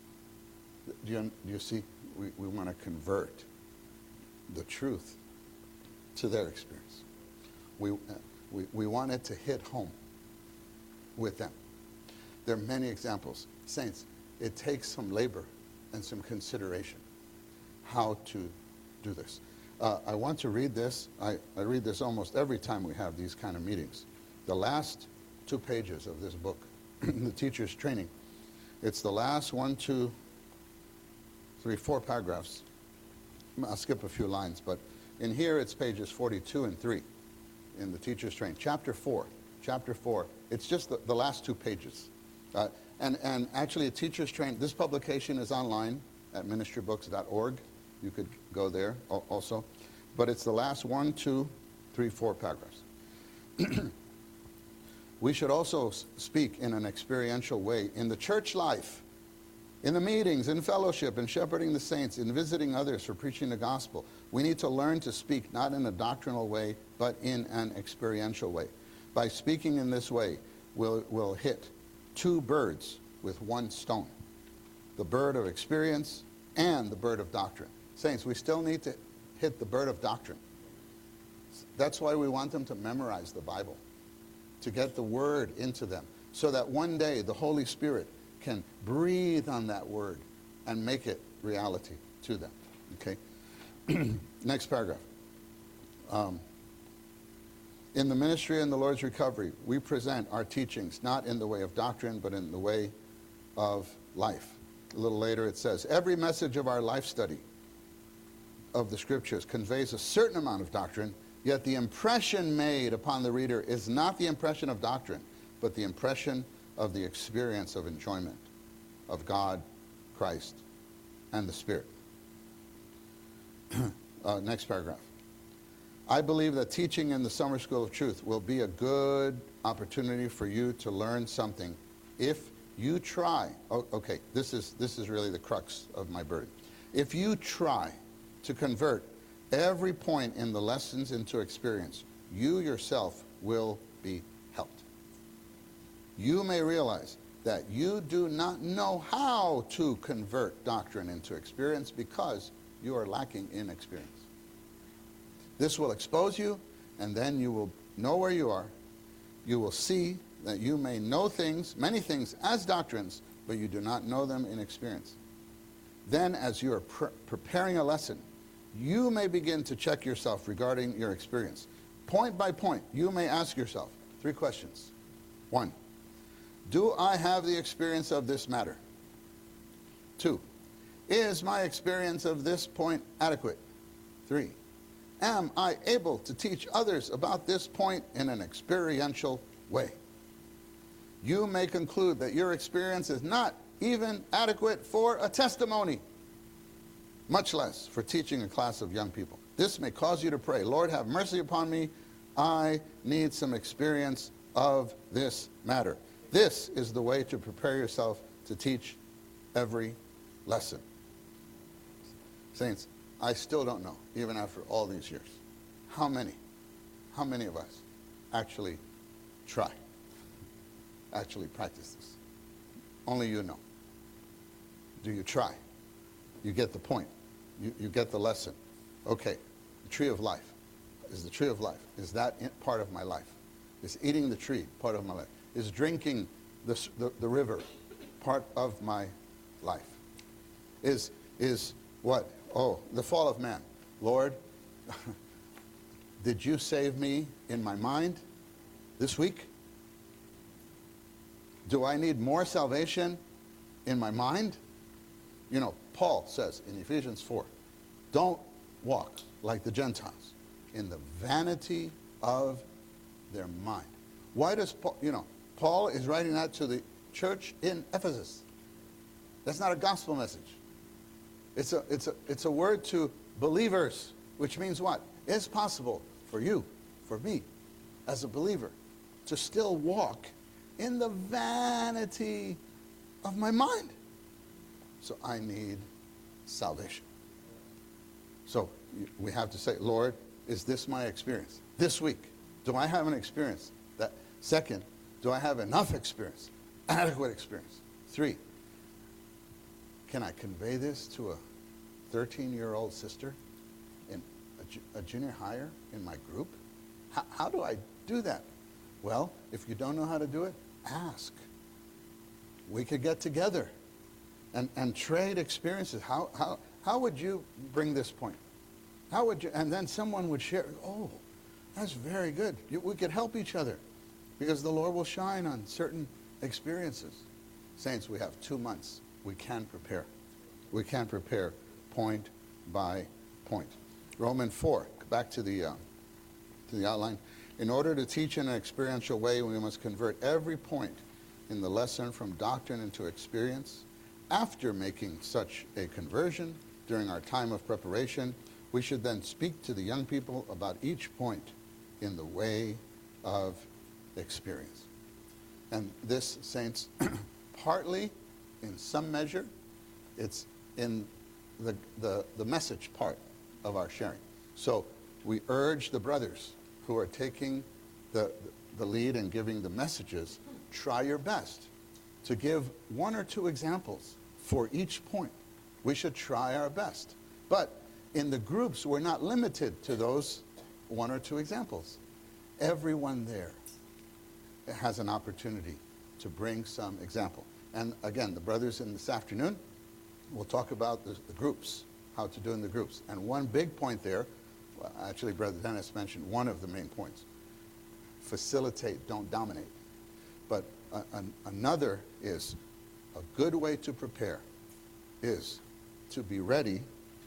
S2: Do you, do you see? We, we want to convert the truth to their experience. We, uh, we, we want it to hit home with them. There are many examples. Saints, it takes some labor and some consideration how to do this. Uh, I want to read this. I, I read this almost every time we have these kind of meetings. The last two pages of this book, the teacher's training, it's the last one, two, three, four paragraphs. I'll skip a few lines, but in here it's pages forty-two and three in the Teacher's Train. Chapter four. Chapter four. It's just the, the last two pages. Uh, and, and actually, a Teacher's Train, this publication is online at ministry books dot org. You could go there also. But it's the last one, two, three, four paragraphs. We should also speak in an experiential way in the church life, in the meetings, in fellowship, in shepherding the saints, in visiting others for preaching the gospel. We need to learn to speak not in a doctrinal way, but in an experiential way. By speaking in this way, we'll, we'll hit two birds with one stone. The bird of experience and the bird of doctrine. Saints, we still need to hit the bird of doctrine. That's why we want them to memorize the Bible, to get the word into them, so that one day the Holy Spirit can breathe on that word and make it reality to them. Okay? Next paragraph. Um, in the ministry and the Lord's recovery, we present our teachings not in the way of doctrine, but in the way of life. A little later it says, every message of our life study of the Scriptures conveys a certain amount of doctrine, yet the impression made upon the reader is not the impression of doctrine, but the impression of the experience of enjoyment of God, Christ, and the Spirit. uh, next paragraph. I believe that teaching in the Summer School of Truth will be a good opportunity for you to learn something if you try. Oh, okay, this is, this is really the crux of my burden. If you try to convert every point in the lessons into experience, you yourself will be helped. You may realize that you do not know how to convert doctrine into experience because you are lacking in experience. This will expose you, and then you will know where you are. You will see that you may know things, many things, as doctrines, but you do not know them in experience. Then, as you are pre preparing a lesson, you may begin to check yourself regarding your experience. Point by point, you may ask yourself three questions. One, do I have the experience of this matter? Two, is my experience of this point adequate? Three, am I able to teach others about this point in an experiential way? You may conclude that your experience is not even adequate for a testimony, much less for teaching a class of young people. This may cause you to pray, Lord, have mercy upon me. I need some experience of this matter. This is the way to prepare yourself to teach every lesson. Saints, I still don't know, even after all these years, how many, how many of us actually try, actually practice this. Only you know. Do you try? You get the point. You, you get the lesson. Okay, the tree of life. Is the tree of life, is that in, part of my life? Is eating the tree part of my life? Is drinking the, the, the river part of my life? Is, is what? Oh, the fall of man. Lord, did you save me in my mind this week? Do I need more salvation in my mind? You know, Paul says in Ephesians four, don't walk like the Gentiles in the vanity of their mind. Why does Paul, you know, Paul is writing that to the church in Ephesus. That's not a gospel message. It's a, it's a, it's a word to believers, which means what? It's possible for you, for me, as a believer, to still walk in the vanity of my mind. So I need salvation. So we have to say, Lord, is this my experience? This week, do I have an experience? That second, do I have enough experience? Adequate experience. Three, can I convey this to a thirteen-year-old sister in a, ju a junior higher in my group? How, how do I do that? Well, if you don't know how to do it, ask. We could get together and, and trade experiences. How, how, how would you bring this point? How would you, and then someone would share, oh, that's very good. You, we could help each other because the Lord will shine on certain experiences. Saints, we have two months. We can prepare. We can't prepare point by point. Romans four, back to the, uh, to the outline. In order to teach in an experiential way, we must convert every point in the lesson from doctrine into experience. After making such a conversion, during our time of preparation, we should then speak to the young people about each point in the way of experience. And this, saints, partly, in some measure, it's in the, the, the message part of our sharing. So we urge the brothers who are taking the, the lead and giving the messages, try your best to give one or two examples for each point. We should try our best. But in the groups, we're not limited to those one or two examples. Everyone there has an opportunity to bring some example. And again, the brothers in this afternoon will talk about the, the groups, how to do in the groups. And one big point there, well, actually Brother Dennis mentioned one of the main points. Facilitate, don't dominate. But uh, an, another is a good way to prepare is to be ready.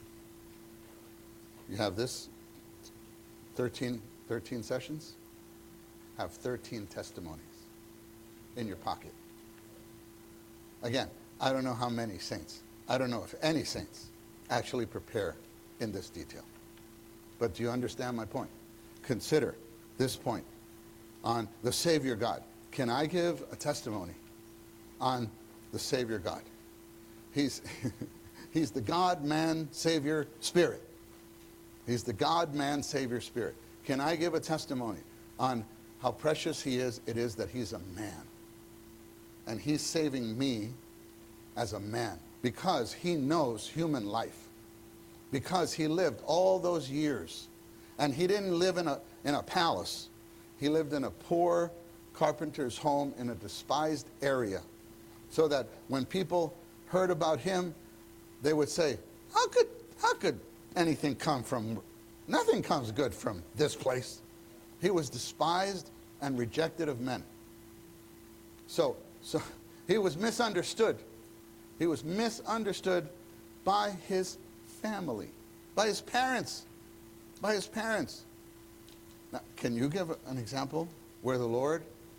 S2: You have this thirteen, thirteen sessions, have thirteen testimonies in your pocket. Again, I don't know how many saints, I don't know if any saints actually prepare in this detail. But do you understand my point? Consider this point on the Savior God. Can I give a testimony on the Savior God? He's, he's the God, man, Savior, Spirit. He's the God, man, Savior, Spirit. Can I give a testimony on how precious he is? It is that he's a man. And he's saving me as a man because he knows human life. Because he lived all those years. And he didn't live in a, in a palace. He lived in a poor carpenter's home in a despised area. So that when people heard about him, they would say, how could, how could anything come from, nothing comes good from this place. He was despised and rejected of men. So, so he was misunderstood. He was misunderstood by his family, by his parents, by his parents. Now, can you give an example where the Lord,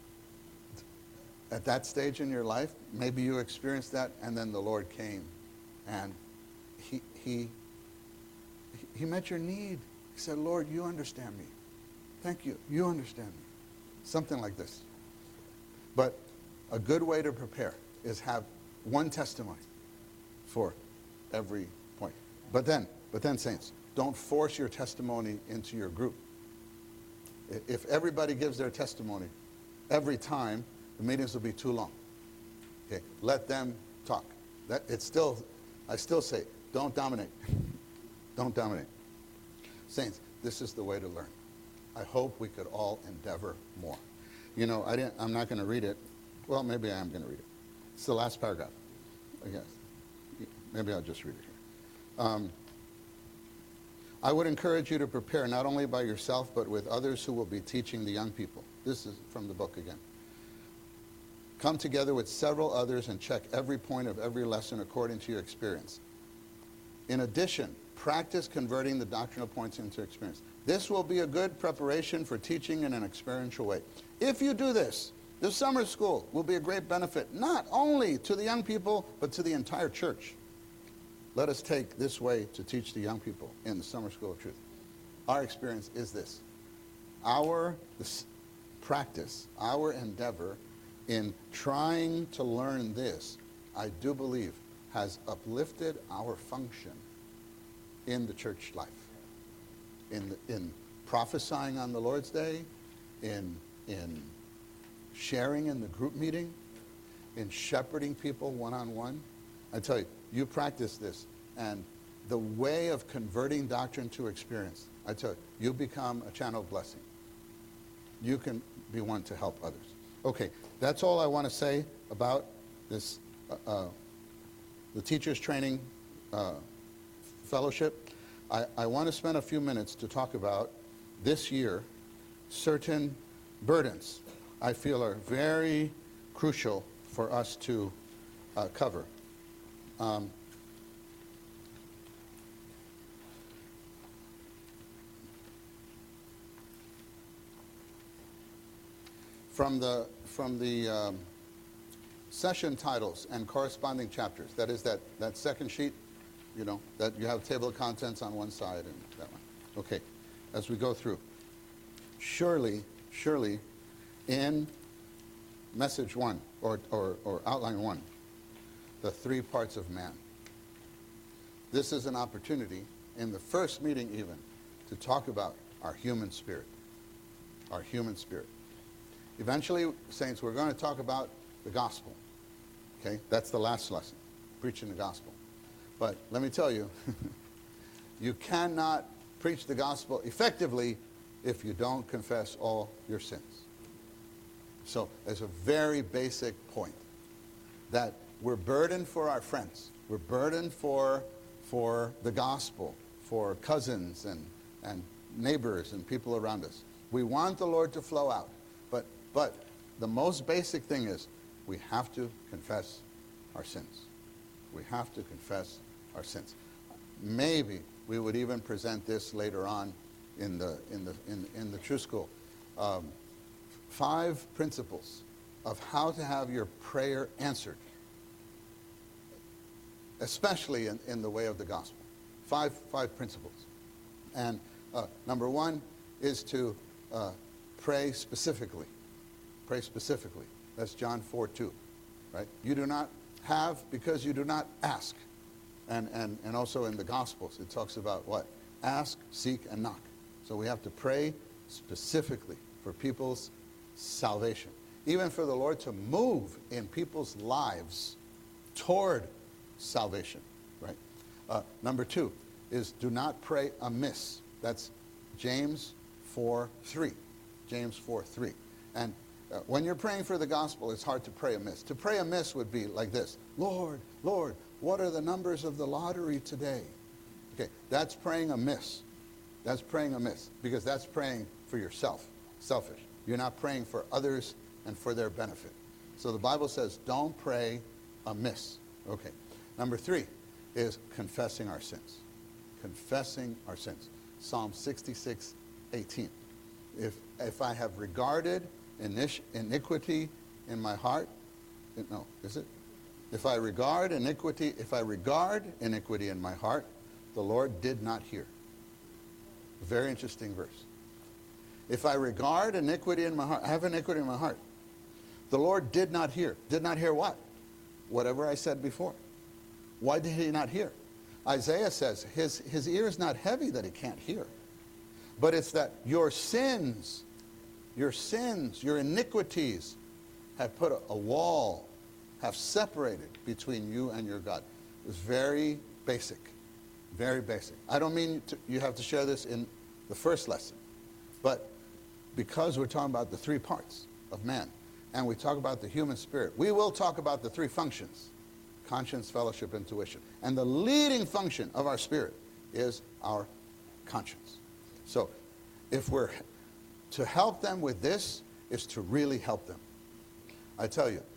S2: at that stage in your life, maybe you experienced that, and then the Lord came, and he he he met your need. He said, Lord, you understand me. Thank you. You understand me. Something like this. But a good way to prepare is have one testimony for every point. But then, but then, saints, don't force your testimony into your group. If everybody gives their testimony every time, the meetings will be too long. Okay, let them talk. That it's still, I still say, don't dominate. Don't dominate. Saints, this is the way to learn. I hope we could all endeavor more. You know, I didn't, I'm not going to read it. Well, maybe I am going to read it. It's the last paragraph. I guess. Maybe I'll just read it here. Um, I would encourage you to prepare not only by yourself, but with others who will be teaching the young people. This is from the book again. Come together with several others and check every point of every lesson according to your experience. In addition, practice converting the doctrinal points into experience. This will be a good preparation for teaching in an experiential way. If you do this, the summer school will be a great benefit, not only to the young people, but to the entire church. Let us take this way to teach the young people in the Summer School of Truth. Our experience is this. Our this practice, our endeavor in trying to learn this, I do believe, has uplifted our function in the church life. In, the, in prophesying on the Lord's Day, in, in sharing in the group meeting, in shepherding people one-on-one. I tell you, you practice this, and the way of converting doctrine to experience, I tell you, you become a channel of blessing. You can be one to help others. Okay, that's all I want to say about this, uh, uh, the Teachers Training uh, Fellowship. I, I want to spend a few minutes to talk about this year certain burdens I feel are very crucial for us to uh, cover. Um, from the, from the um, session titles and corresponding chapters, that is that, that second sheet, you know, that you have table of contents on one side and that one. Okay, as we go through. Surely, surely, in message one, or, or, or outline one, the three parts of man. This is an opportunity, in the first meeting even, to talk about our human spirit. Our human spirit. Eventually, saints, we're going to talk about the gospel. Okay, that's the last lesson, preaching the gospel. But let me tell you, you cannot preach the gospel effectively if you don't confess all your sins. So there's a very basic point, that we're burdened for our friends. We're burdened for, for the gospel, for cousins and, and neighbors and people around us. We want the Lord to flow out. But, but the most basic thing is we have to confess our sins. We have to confess our sins. Maybe we would even present this later on in the, in the, in, in the True School. Um, five principles of how to have your prayer answered, especially in, in the way of the gospel. Five, five principles. And uh, number one is to uh, pray specifically. Pray specifically. That's John four two, right? You do not have because you do not ask. And, and, and also in the Gospels, it talks about what? Ask, seek, and knock. So we have to pray specifically for people's salvation. Even for the Lord to move in people's lives toward salvation, right? Uh, number two is do not pray amiss. That's James four three. James four three. And uh, when you're praying for the gospel, it's hard to pray amiss. To pray amiss would be like this: Lord, Lord, what are the numbers of the lottery today? Okay, that's praying amiss. That's praying amiss, because that's praying for yourself, selfish. You're not praying for others and for their benefit. So the Bible says don't pray amiss. Okay. Number three is confessing our sins. Confessing our sins. Psalm sixty-six eighteen. If, if I have regarded iniquity in my heart, no, is it? If I regard iniquity, if I regard iniquity in my heart, the Lord did not hear. A very interesting verse. If I regard iniquity in my heart, I have iniquity in my heart, the Lord did not hear. Did not hear what? Whatever I said before. Why did he not hear? Isaiah says his, his ear is not heavy that he can't hear. But it's that your sins, your sins, your iniquities have put a, a wall, have separated between you and your God. It was very basic. Very basic. I don't mean to, you have to share this in the first lesson. But because we're talking about the three parts of man, and we talk about the human spirit, we will talk about the three functions: conscience, fellowship, intuition. And the leading function of our spirit is our conscience. So if we're to help them with this, is to really help them. I tell you,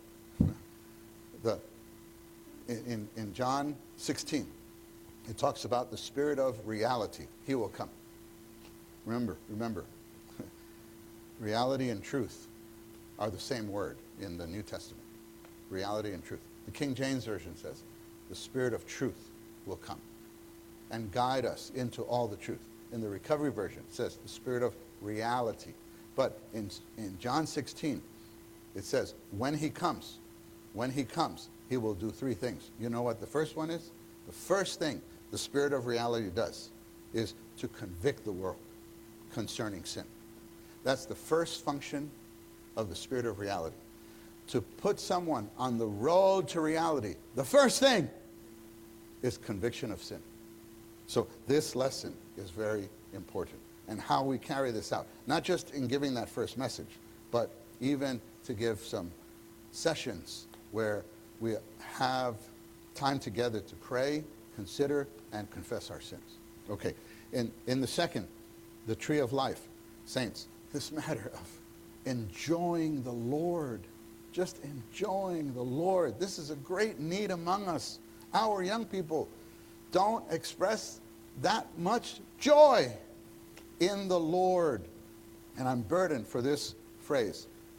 S2: the in, in John sixteen, it talks about the spirit of reality. He will come. Remember, remember, reality and truth are the same word in the New Testament. Reality and truth. The King James Version says, the Spirit of truth will come and guide us into all the truth. In the Recovery Version, it says, the Spirit of reality. But in, in John sixteen, it says, when he comes, when he comes, he will do three things. You know what the first one is? The first thing the Spirit of reality does is to convict the world concerning sin. That's the first function of the Spirit of reality. To put someone on the road to reality, the first thing is conviction of sin. So this lesson is very important. And how we carry this out. Not just in giving that first message, but even to give some sessions where we have time together to pray, consider, and confess our sins. Okay, in, in the second, the tree of life, saints, this matter of enjoying the Lord, just enjoying the Lord. This is a great need among us. Our young people don't express that much joy in the Lord. And I'm burdened for this phrase,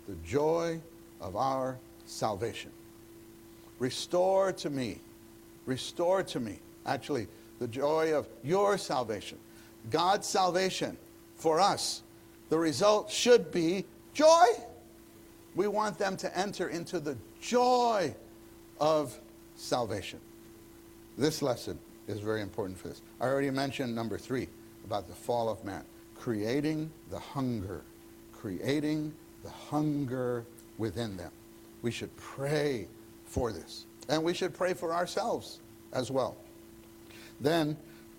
S2: the joy of our salvation. Restore to me, restore to me, actually, the joy of your salvation. God's salvation for us, the result should be joy. We want them to enter into the joy of salvation. This lesson is very important for this. I already mentioned number three about the fall of man. Creating the hunger. Creating the hunger within them. We should pray for this. And we should pray for ourselves as well. Then,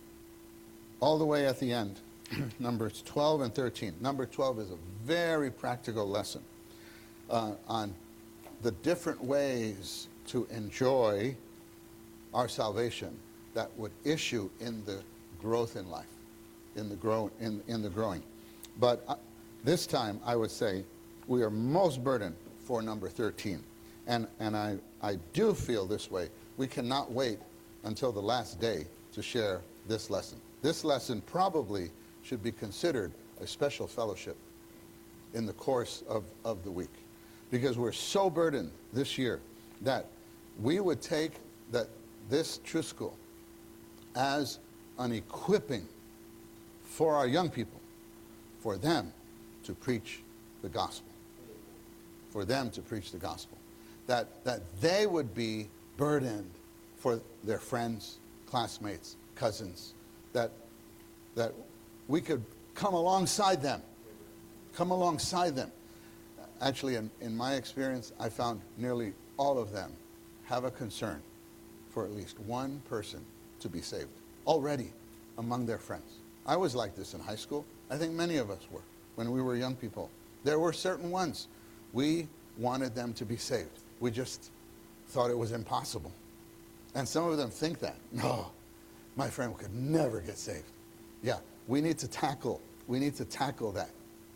S2: all the way at the end, numbers twelve and thirteen. Number twelve is a very practical lesson uh, on the different ways to enjoy our salvation that would issue in the growth in life, in the grow in, in the growing. But uh, this time, I would say, we are most burdened for number thirteen. And, and I, I do feel this way. We cannot wait until the last day to share this lesson. This lesson probably should be considered a special fellowship in the course of, of the week. Because we're so burdened this year that we would take that this Truth School as an equipping for our young people, for them to preach the gospel. For them to preach the gospel. That, that they would be burdened for their friends, classmates, cousins. That, that we could come alongside them. Come alongside them. Actually, in, in my experience, I found nearly all of them have a concern for at least one person to be saved. Already among their friends. I was like this in high school. I think many of us were when we were young people. There were certain ones. We wanted them to be saved. We just thought it was impossible. And some of them think that. No, my friend could never get saved. Yeah, we need to tackle, we need to tackle that.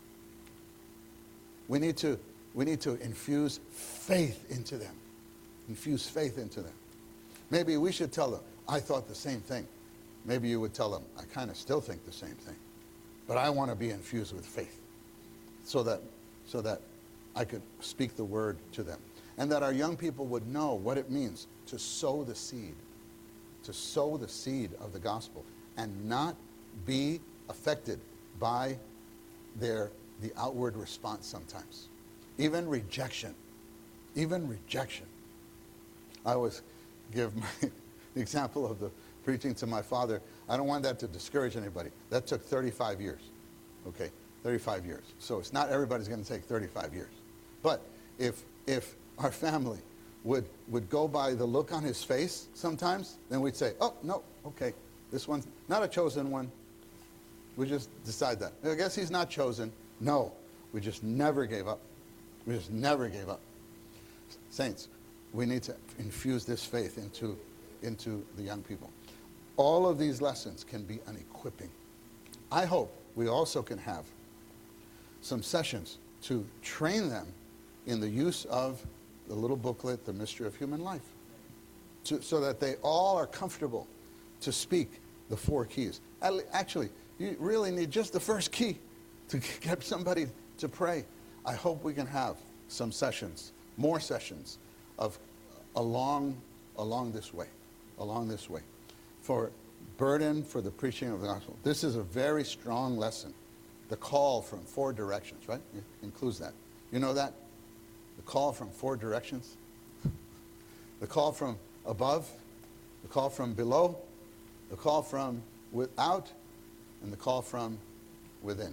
S2: We need to, we need to infuse faith into them. Infuse faith into them. Maybe we should tell them, I thought the same thing. Maybe you would tell them, I kind of still think the same thing. But I want to be infused with faith so that, so that I could speak the word to them. And that our young people would know what it means to sow the seed. To sow the seed of the gospel. And not be affected by their the outward response sometimes. Even rejection. Even rejection. I always give my the example of the preaching to my father. I don't want that to discourage anybody. That took thirty-five years. Okay, thirty-five years. So it's not everybody's going to take thirty-five years. But if if our family would, would go by the look on his face sometimes, then we'd say, oh, no, okay, this one's not a chosen one. We just decide that. I guess he's not chosen. No, we just never gave up. We just never gave up. Saints, we need to infuse this faith into, into the young people. All of these lessons can be an equipping. I hope we also can have some sessions to train them in the use of the little booklet, The Mystery of Human Life, to, so that they all are comfortable to speak the four keys. Actually, you really need just the first key to get somebody to pray. I hope we can have some sessions, more sessions, of along, along this way, along this way, for burden for the preaching of the gospel. This is a very strong lesson. The call from four directions, right? It includes that. You know that? The call from four directions. The call from above, the call from below, the call from without, and the call from within.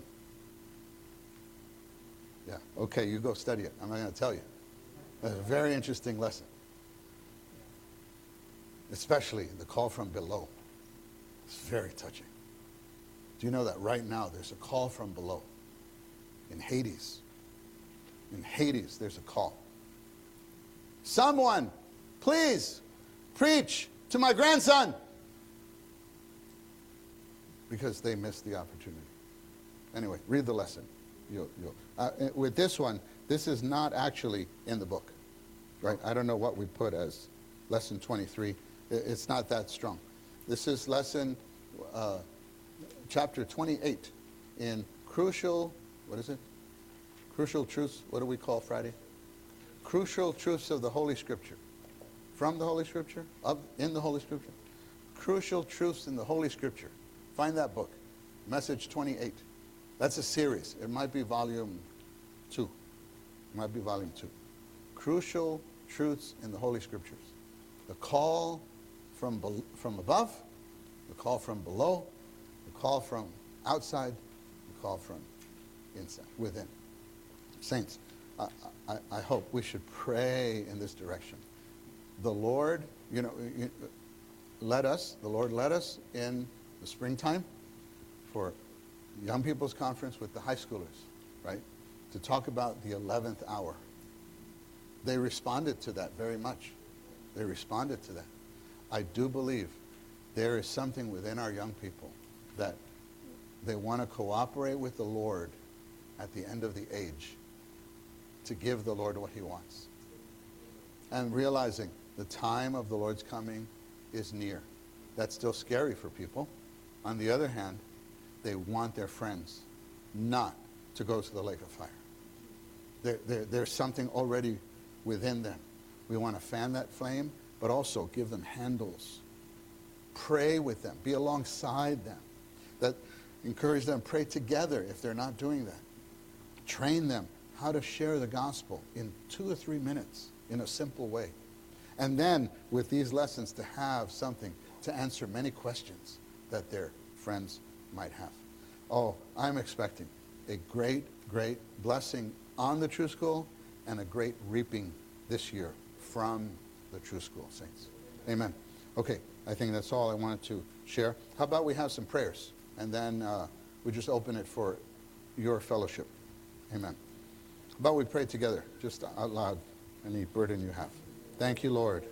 S2: Yeah, okay, you go study it. I'm not going to tell you. That's a very interesting lesson. Especially the call from below. It's very touching. Do you know that right now there's a call from below? In Hades. In Hades, there's a call. Someone, please, preach to my grandson. Because they missed the opportunity. Anyway, read the lesson. You'll, you'll, uh, with this one, this is not actually in the book. Right? I don't know what we put as lesson twenty-three. It's not that strong. This is lesson, uh, chapter twenty-eight in crucial, what is it? Crucial truths, what do we call Friday? Crucial truths of the Holy Scripture. From the Holy Scripture, of, in the Holy Scripture. Crucial truths in the Holy Scripture. Find that book, Message twenty-eight. That's a series. It might be volume two. It might be volume two. Crucial truths in the Holy Scriptures. The call from, be- from above, the call from below, the call from outside, the call from inside, within. Saints, I, I, I hope we should pray in this direction. The Lord, you know, you- led us, the Lord led us in the springtime for Young People's Conference with the high schoolers, right? To talk about the eleventh hour. They responded to that very much. They responded to that. I do believe there is something within our young people that they want to cooperate with the Lord at the end of the age to give the Lord what he wants. And realizing the time of the Lord's coming is near. That's still scary for people. On the other hand, they want their friends not to go to the lake of fire. There, there, there's something already within them. We want to fan that flame, but also give them handles. Pray with them. Be alongside them. That encourage them. Pray together if they're not doing that. Train them how to share the gospel in two or three minutes in a simple way. And then with these lessons to have something to answer many questions that their friends might have. Oh, I'm expecting a great, great blessing on the True School and a great reaping this year from the True School, saints. Amen. Okay, I think that's all I wanted to share. How about we have some prayers, and then uh, we just open it for your fellowship. Amen. How about we pray together, just out loud, any burden you have. Thank you, Lord.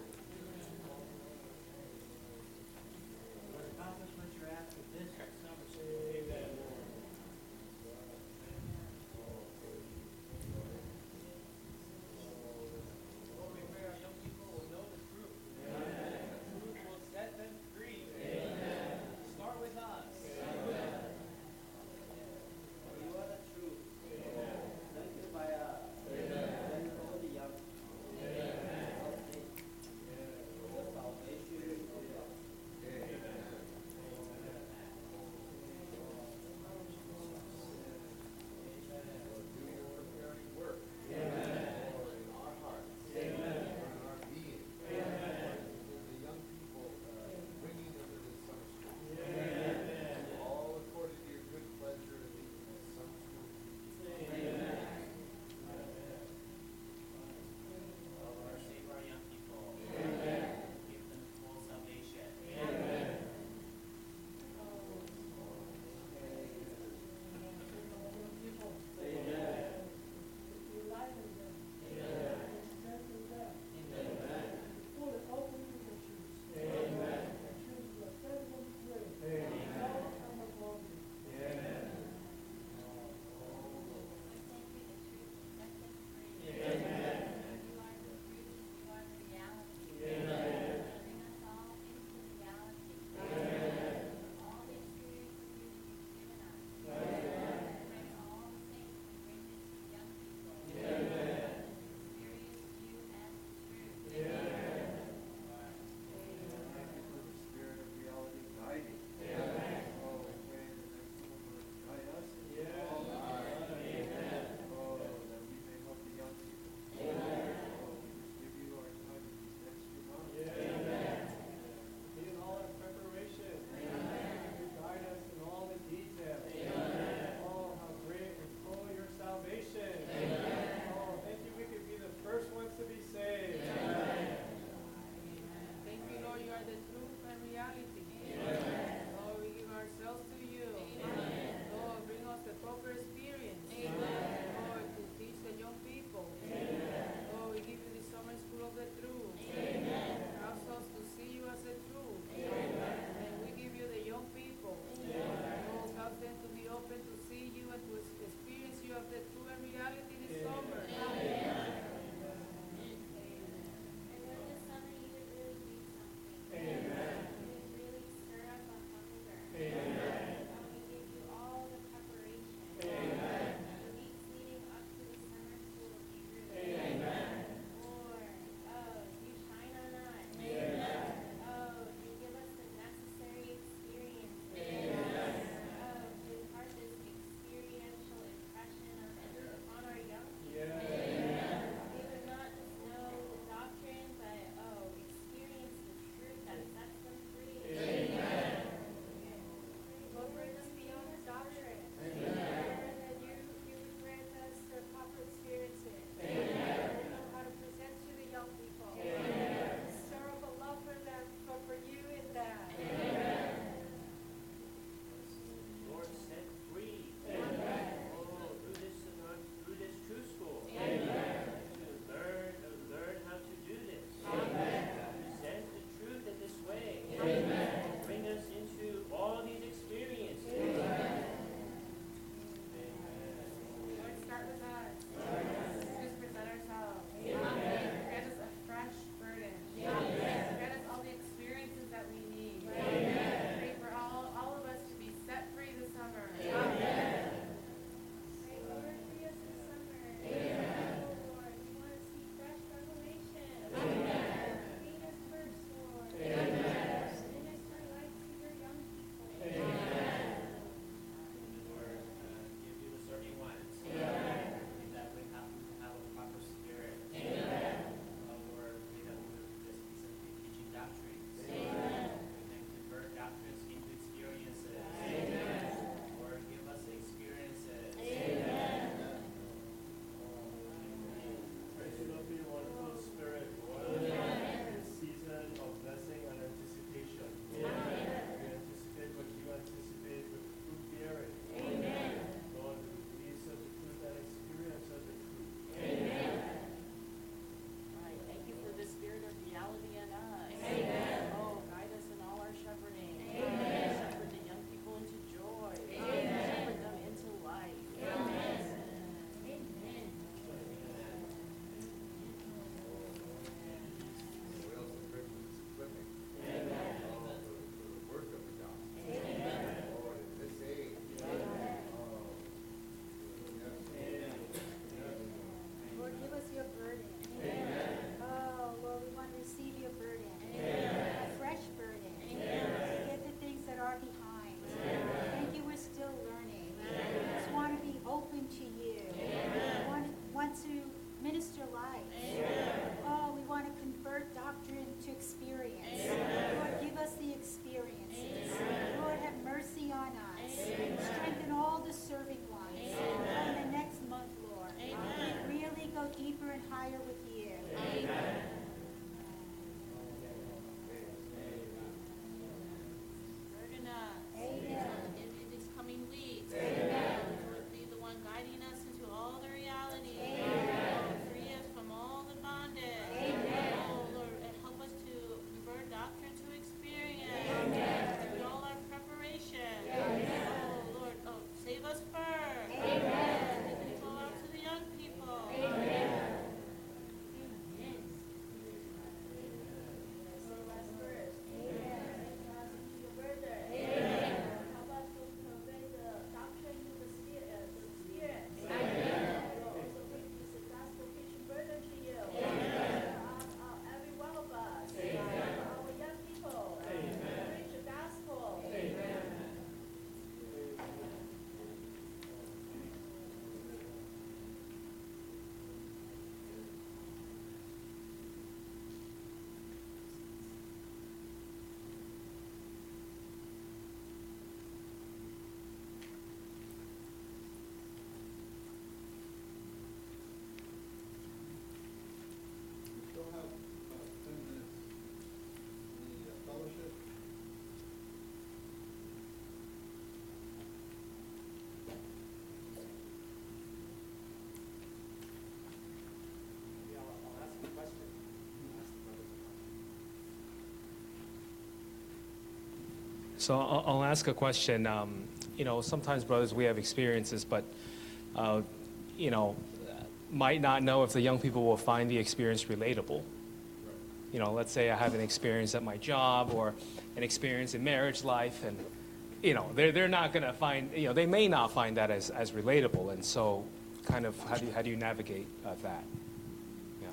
S3: So I'll, I'll ask a question. Um, you know, sometimes, brothers, we have experiences, but, uh, you know, might not know if the young people will find the experience relatable. You know, let's say I have an experience at my job or an experience in marriage life, and, you know, they're, they're not going to find, you know, they may not find that as, as relatable. And so kind of how do you, how do you navigate uh, that? Yeah.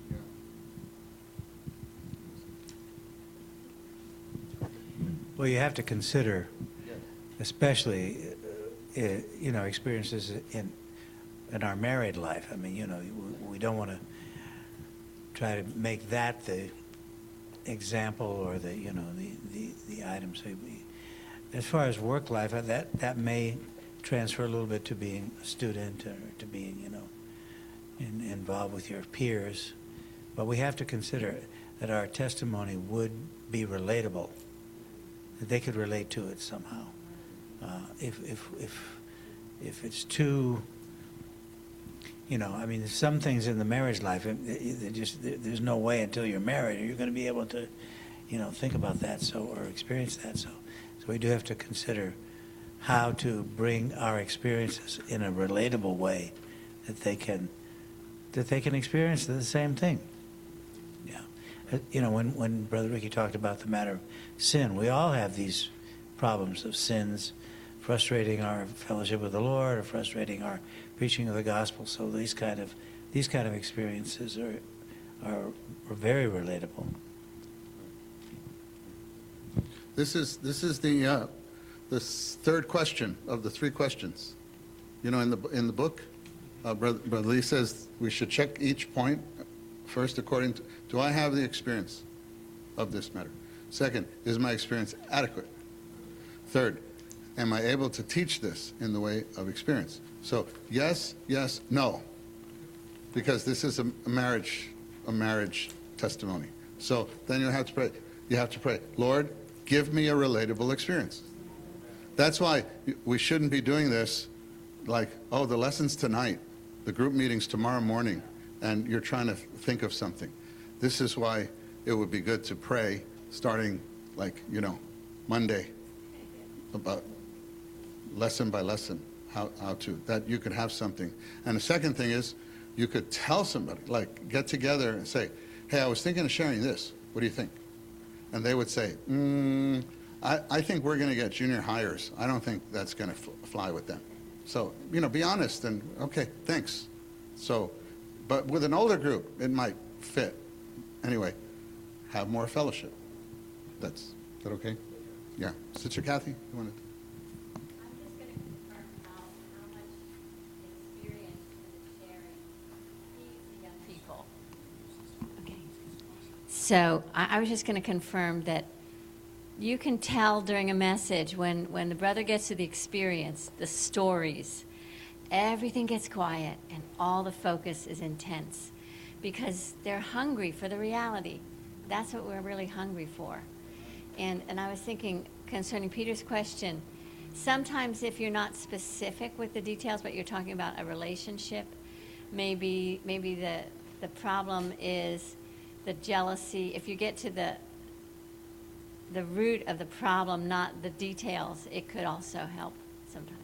S1: Well, you have to consider, especially, uh, uh, you know, experiences in in our married life. I mean, you know, we, we don't want to try to make that the example or the, you know, the, the, the item. So we, as far as work life, uh, that, that may transfer a little bit to being a student or to being, you know, in, involved with your peers. But we have to consider that our testimony would be relatable, that they could relate to it somehow. Uh, if, if, if, if it's too, you know, I mean, there's some things in the marriage life, it, it, it just, there's no way until you're married or you're going to be able to, you know, think about that so or experience that. So, so we do have to consider how to bring our experiences in a relatable way that they can, that they can experience the same thing. Yeah, Uh, you know, when when Brother Ricky talked about the matter of sin, we all have these problems of sins, frustrating our fellowship with the Lord or frustrating our preaching of the gospel. So these kind of these kind of experiences are are, are very relatable.
S2: This is this is the uh, the third question of the three questions. You know, in the in the book, uh, Brother, Brother Lee says we should check each point first according to, do I have the experience of this matter? Second, is my experience adequate? Third, am I able to teach this in the way of experience? So yes, yes, no, because this is a, a marriage, a marriage testimony. So then you have to pray. You have to pray, Lord, give me a relatable experience. That's why we shouldn't be doing this like, oh, the lessons tonight, the group meetings tomorrow morning, and you're trying to think of something. This is why it would be good to pray starting like, you know, Monday about lesson by lesson, how, how to, that you could have something. And the second thing is you could tell somebody, like get together and say, hey, I was thinking of sharing this. What do you think? And they would say, mm, I, I think we're going to get junior hires. I don't think that's going to fly with them. So, you know, be honest and, okay, thanks. So, but with an older group, it might fit. Anyway, have more fellowship. That's, is that okay? Yeah. Sister Kathy, you want to?
S4: I'm just going to confirm how, how much experience in the sharing feeds the young people. Okay. So I, I was just going to confirm that you can tell during a message when, when the brother gets to the experience, the stories, everything gets quiet and all the focus is intense because they're hungry for the reality. That's what we're really hungry for. And, and I was thinking concerning Peter's question, sometimes if you're not specific with the details, but you're talking about a relationship, maybe maybe the the problem is the jealousy. If you get to the the root of the problem, not the details, it could also help sometimes.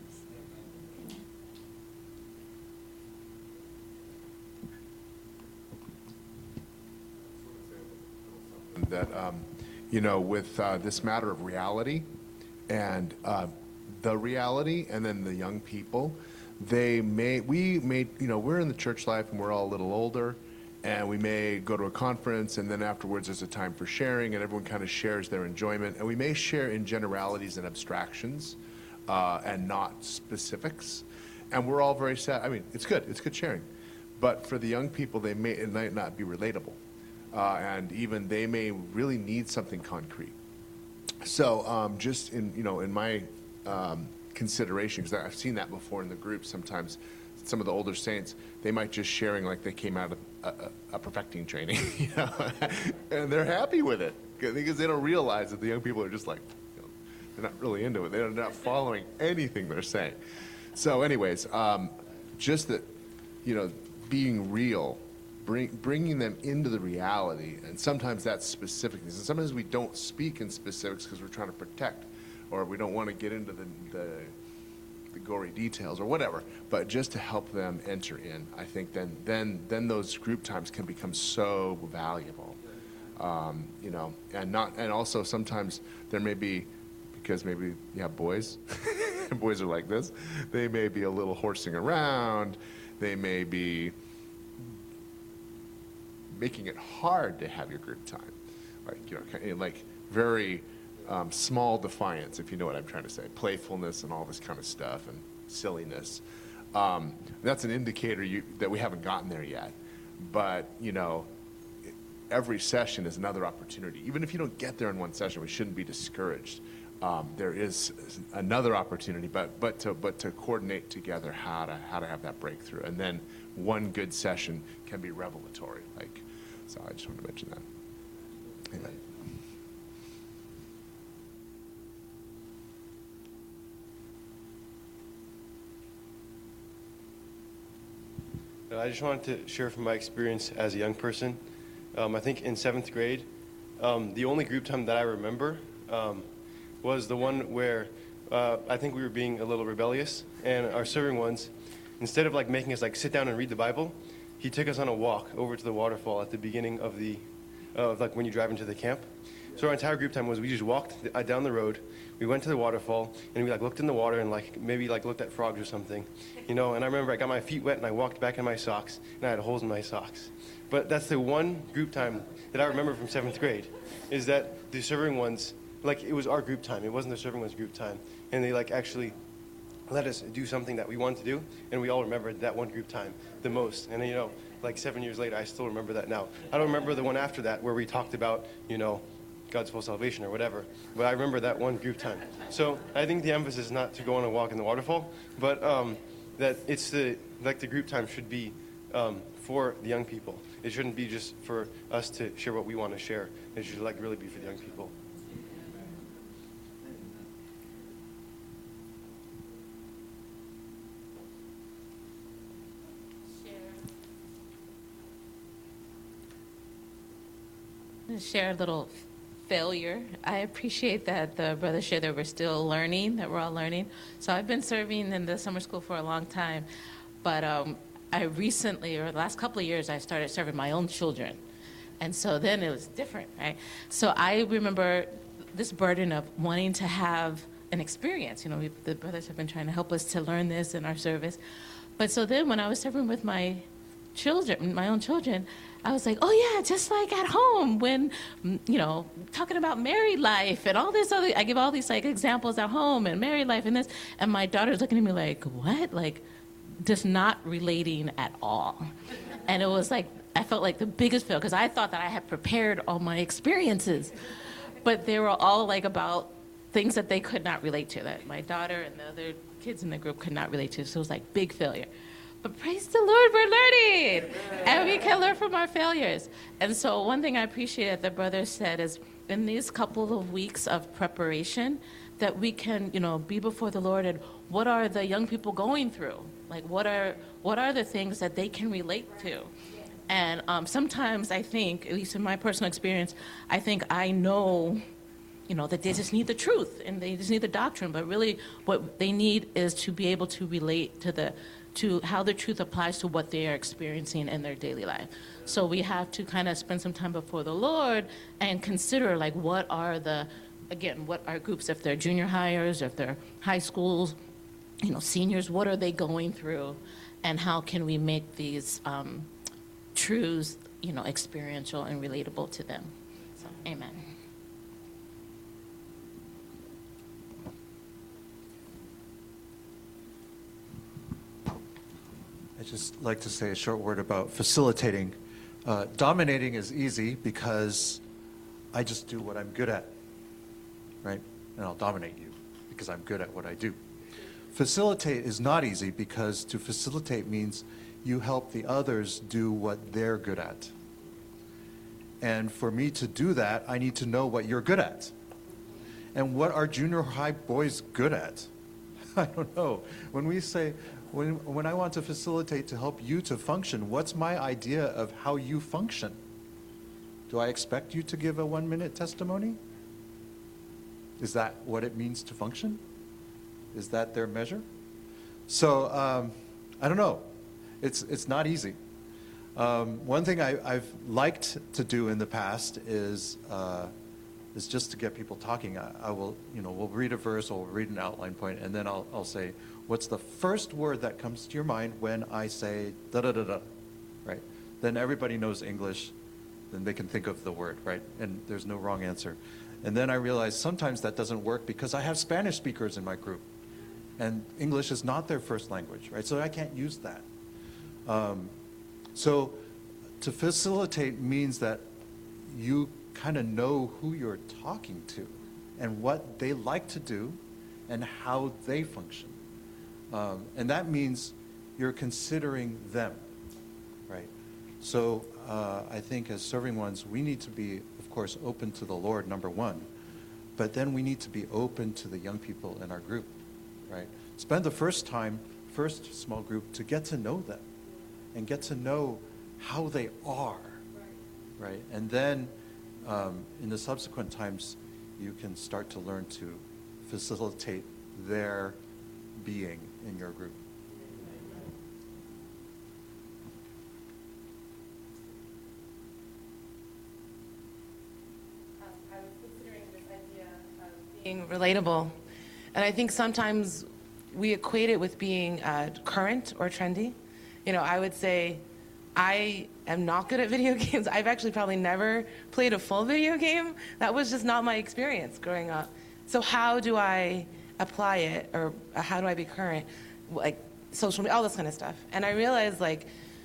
S5: That, um, you know, with uh, this matter of reality and uh, the reality and then the young people, they may, we may, you know, we're in the church life and we're all a little older and we may go to a conference and then afterwards there's a time for sharing and everyone kind of shares their enjoyment and we may share in generalities and abstractions uh, and not specifics. And we're all very sad. I mean, it's good. It's good sharing. But for the young people, they may, it might not be relatable. Uh, and even they may really need something concrete. So um, just in, you know, in my um, consideration, because I've seen that before in the group sometimes, some of the older saints, they might just sharing like they came out of a, a, a perfecting training, you know, and they're happy with it because they don't realize that the young people are just like, you know, they're not really into it. They're not following anything they're saying. So anyways, um, just that, you know, being real, Bring, bringing them into the reality, and sometimes that's specific things. And sometimes we don't speak in specifics because we're trying to protect or we don't want to get into the, the the gory details or whatever, but just to help them enter in, I think then then then those group times can become so valuable, um, you know, and not and also sometimes there may be, because maybe you have boys, boys are like this, they may be a little horsing around, they may be making it hard to have your group time, like you know, kind of like very. Um, small defiance, if you know what I'm trying to say, playfulness and all this kind of stuff and silliness. Um, that's an indicator you, that we haven't gotten there yet. But, you know, every session is another opportunity. Even if you don't get there in one session, we shouldn't be discouraged. Um, there is another opportunity, but but to but to coordinate together how to how to have that breakthrough, and then one good session can be revelatory. Like, so I just wanted to mention that. Amen.
S6: I just wanted to share from my experience as a young person. Um, I think in seventh grade, um, the only group time that I remember um, was the one where uh, I think we were being a little rebellious, and our serving ones, instead of like making us like sit down and read the Bible, he took us on a walk over to the waterfall at the beginning of the, uh, like when you drive into the camp. So our entire group time was we just walked uh, down the road, we went to the waterfall, and we like looked in the water and like maybe like looked at frogs or something, you know. And I remember I got my feet wet and I walked back in my socks, and I had holes in my socks. But that's the one group time that I remember from seventh grade, is that the serving ones, like it was our group time, it wasn't the serving ones' group time, and they like actually let us do something that we wanted to do, and we all remembered that one group time the most. And you know, like seven years later, I still remember that now. I don't remember the one after that where we talked about, you know, God's full salvation or whatever, but I remember that one group time. So I think the emphasis is not to go on a walk in the waterfall, but um, that it's the, like the group time should be um, for the young people. It shouldn't be just for us to share what we want to share. It should like really be for the young people.
S7: Share a little failure. I appreciate that the brothers share that we're still learning, that we're all learning. So I've been serving in the summer school for a long time, but um, I recently, or the last couple of years, I started serving my own children. And so then it was different, right? So I remember this burden of wanting to have an experience. You know, we, the brothers have been trying to help us to learn this in our service. But so then when I was serving with my children, my own children, I was like, oh yeah, just like at home when, you know, talking about married life and all this other, I give all these like examples at home and married life and this, and my daughter's looking at me like, what? Like, just not relating at all. And it was like, I felt like the biggest fail, because I thought that I had prepared all my experiences, but they were all like about things that they could not relate to, that my daughter and the other kids in the group could not relate to. So it was like big failure. But praise the Lord, we're learning, and we can learn from our failures. And so one thing I appreciate that the brother said is in these couple of weeks of preparation, that we can, you know, be before the Lord, and what are the young people going through? Like, what are what are the things that they can relate to? And um, sometimes I think, at least in my personal experience, I think I know, you know, that they just need the truth and they just need the doctrine. But really, what they need is to be able to relate to the to how the truth applies to what they are experiencing in their daily life. So we have to kind of spend some time before the Lord and consider, like, what are the, again, what are groups, if they're junior hires, if they're high schools, you know, seniors, what are they going through, and how can we make these um, truths, you know, experiential and relatable to them. So, amen.
S8: I'd just like to say a short word about facilitating. Uh, dominating is easy because I just do what I'm good at, right? And I'll dominate you because I'm good at what I do. Facilitate is not easy because to facilitate means you help the others do what they're good at. And for me to do that, I need to know what you're good at. And what are junior high boys good at? I don't know. When we say, When, when I want to facilitate to help you to function, what's my idea of how you function? Do I expect you to give a one-minute testimony? Is that what it means to function? Is that their measure? So um, I don't know. It's it's not easy. Um, one thing I, I've liked to do in the past is uh, is just to get people talking. I, I will, you know, we'll read a verse or we'll read an outline point, and then I'll I'll say, what's the first word that comes to your mind when I say da da da da, right? Then everybody knows English, then they can think of the word, right? And there's no wrong answer. And then I realize sometimes that doesn't work because I have Spanish speakers in my group, and English is not their first language, right? So I can't use that. Um, so to facilitate means that you kind of know who you're talking to and what they like to do and how they function. Um, and that means you're considering them, right? So uh, I think as serving ones, we need to be, of course, open to the Lord, number one. But then we need to be open to the young people in our group, right? Spend the first time, first small group, to get to know them and get to know how they are, right? And then um, in the subsequent times, you can start to learn to facilitate their being in your group.
S9: I was considering this idea of being relatable, and I think sometimes we equate it with being uh, current or trendy. You know, I would say I am not good at video games. I've actually probably never played a full video game. That was just not my experience growing up. So how do I apply it, or how do I be current? Like social media, all this kind of stuff. And I realized, like,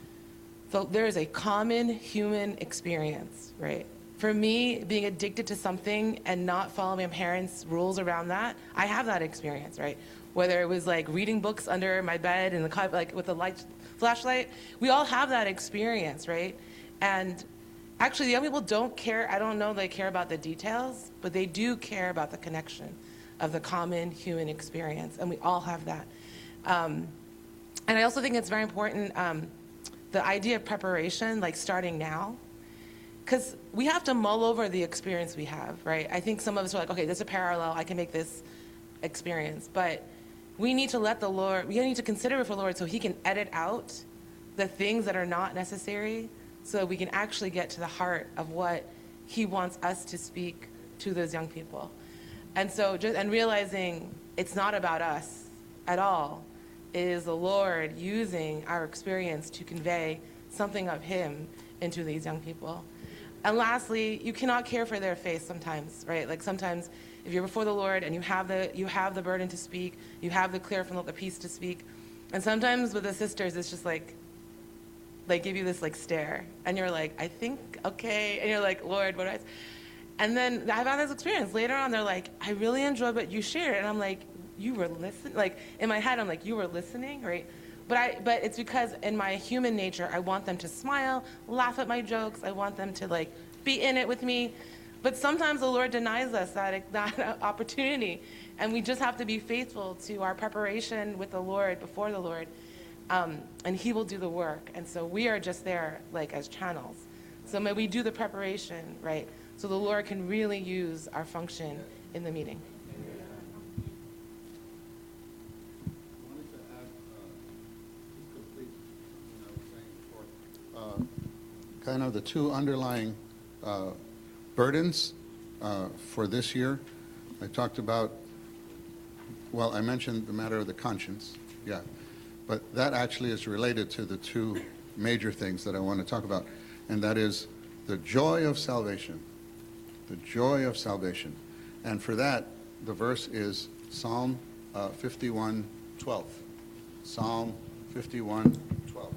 S9: so there is a common human experience, right? For me, being addicted to something and not following my parents' rules around that, I have that experience, right? Whether it was like reading books under my bed in the co- like with a light flashlight, we all have that experience, right? And actually, the young people don't care. I don't know they care about the details, but they do care about the connection of the common human experience, and we all have that. Um, and I also think it's very important, um, the idea of preparation, like starting now, because we have to mull over the experience we have, right? I think some of us are like, okay, there's a parallel, I can make this experience, but we need to let the Lord, we need to consider it for the Lord so he can edit out the things that are not necessary so we can actually get to the heart of what he wants us to speak to those young people. And so, just, and realizing it's not about us at all. It is the Lord using our experience to convey something of him into these young people. And lastly, you cannot care for their faith sometimes, right? Like sometimes if you're before the Lord and you have the you have the burden to speak, you have the clear from the peace to speak. And sometimes with the sisters, it's just like, they give you this like stare, and you're like, I think, okay, and you're like, Lord, what do I? And then I've had this experience later on. They're like, I really enjoyed what you shared, and I'm like, you were listening. Like in my head, I'm like, you were listening, right? But I, but it's because in my human nature, I want them to smile, laugh at my jokes. I want them to like be in it with me. But sometimes the Lord denies us that, that opportunity, and we just have to be faithful to our preparation with the Lord, before the Lord, um, and he will do the work. And so we are just there like as channels. So may we do the preparation, right, so the Lord can really use our function in the meeting.
S2: Kind of the two underlying uh, burdens uh, for this year. I talked about, well, I mentioned the matter of the conscience, yeah, but that actually is related to the two major things that I want to talk about, and that is the joy of salvation, the joy of salvation. And for that, the verse is Psalm uh, fifty-one twelve. Psalm fifty-one twelve.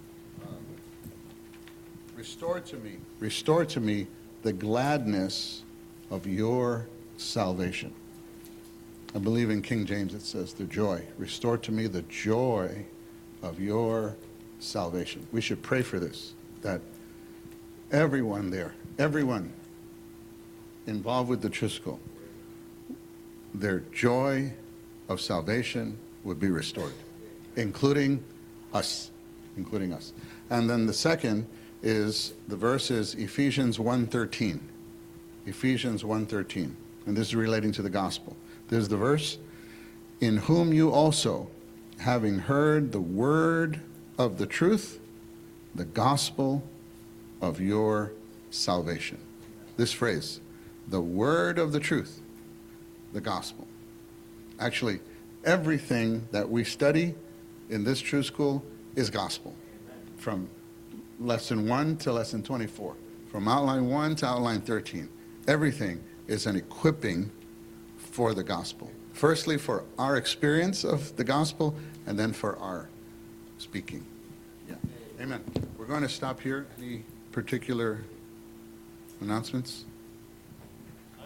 S2: Restore to me, restore to me the gladness of your salvation. I believe in King James it says the joy. Restore to me the joy of your salvation. We should pray for this, that everyone there, everyone involved with the Truth School, their joy of salvation would be restored, including us, including us. And then the second is, the verse is Ephesians one thirteen. Ephesians one thirteen. And this is relating to the gospel. There's the verse, in whom you also, having heard the word of the truth, the gospel of your salvation. This phrase, the word of the truth, the gospel. Actually, everything that we study in this true school is gospel. From lesson one to lesson twenty-four. From outline one to outline thirteen. Everything is an equipping for the gospel. Firstly, for our experience of the gospel, and then for our speaking. Yeah. Amen. We're going to stop here. Any particular announcements?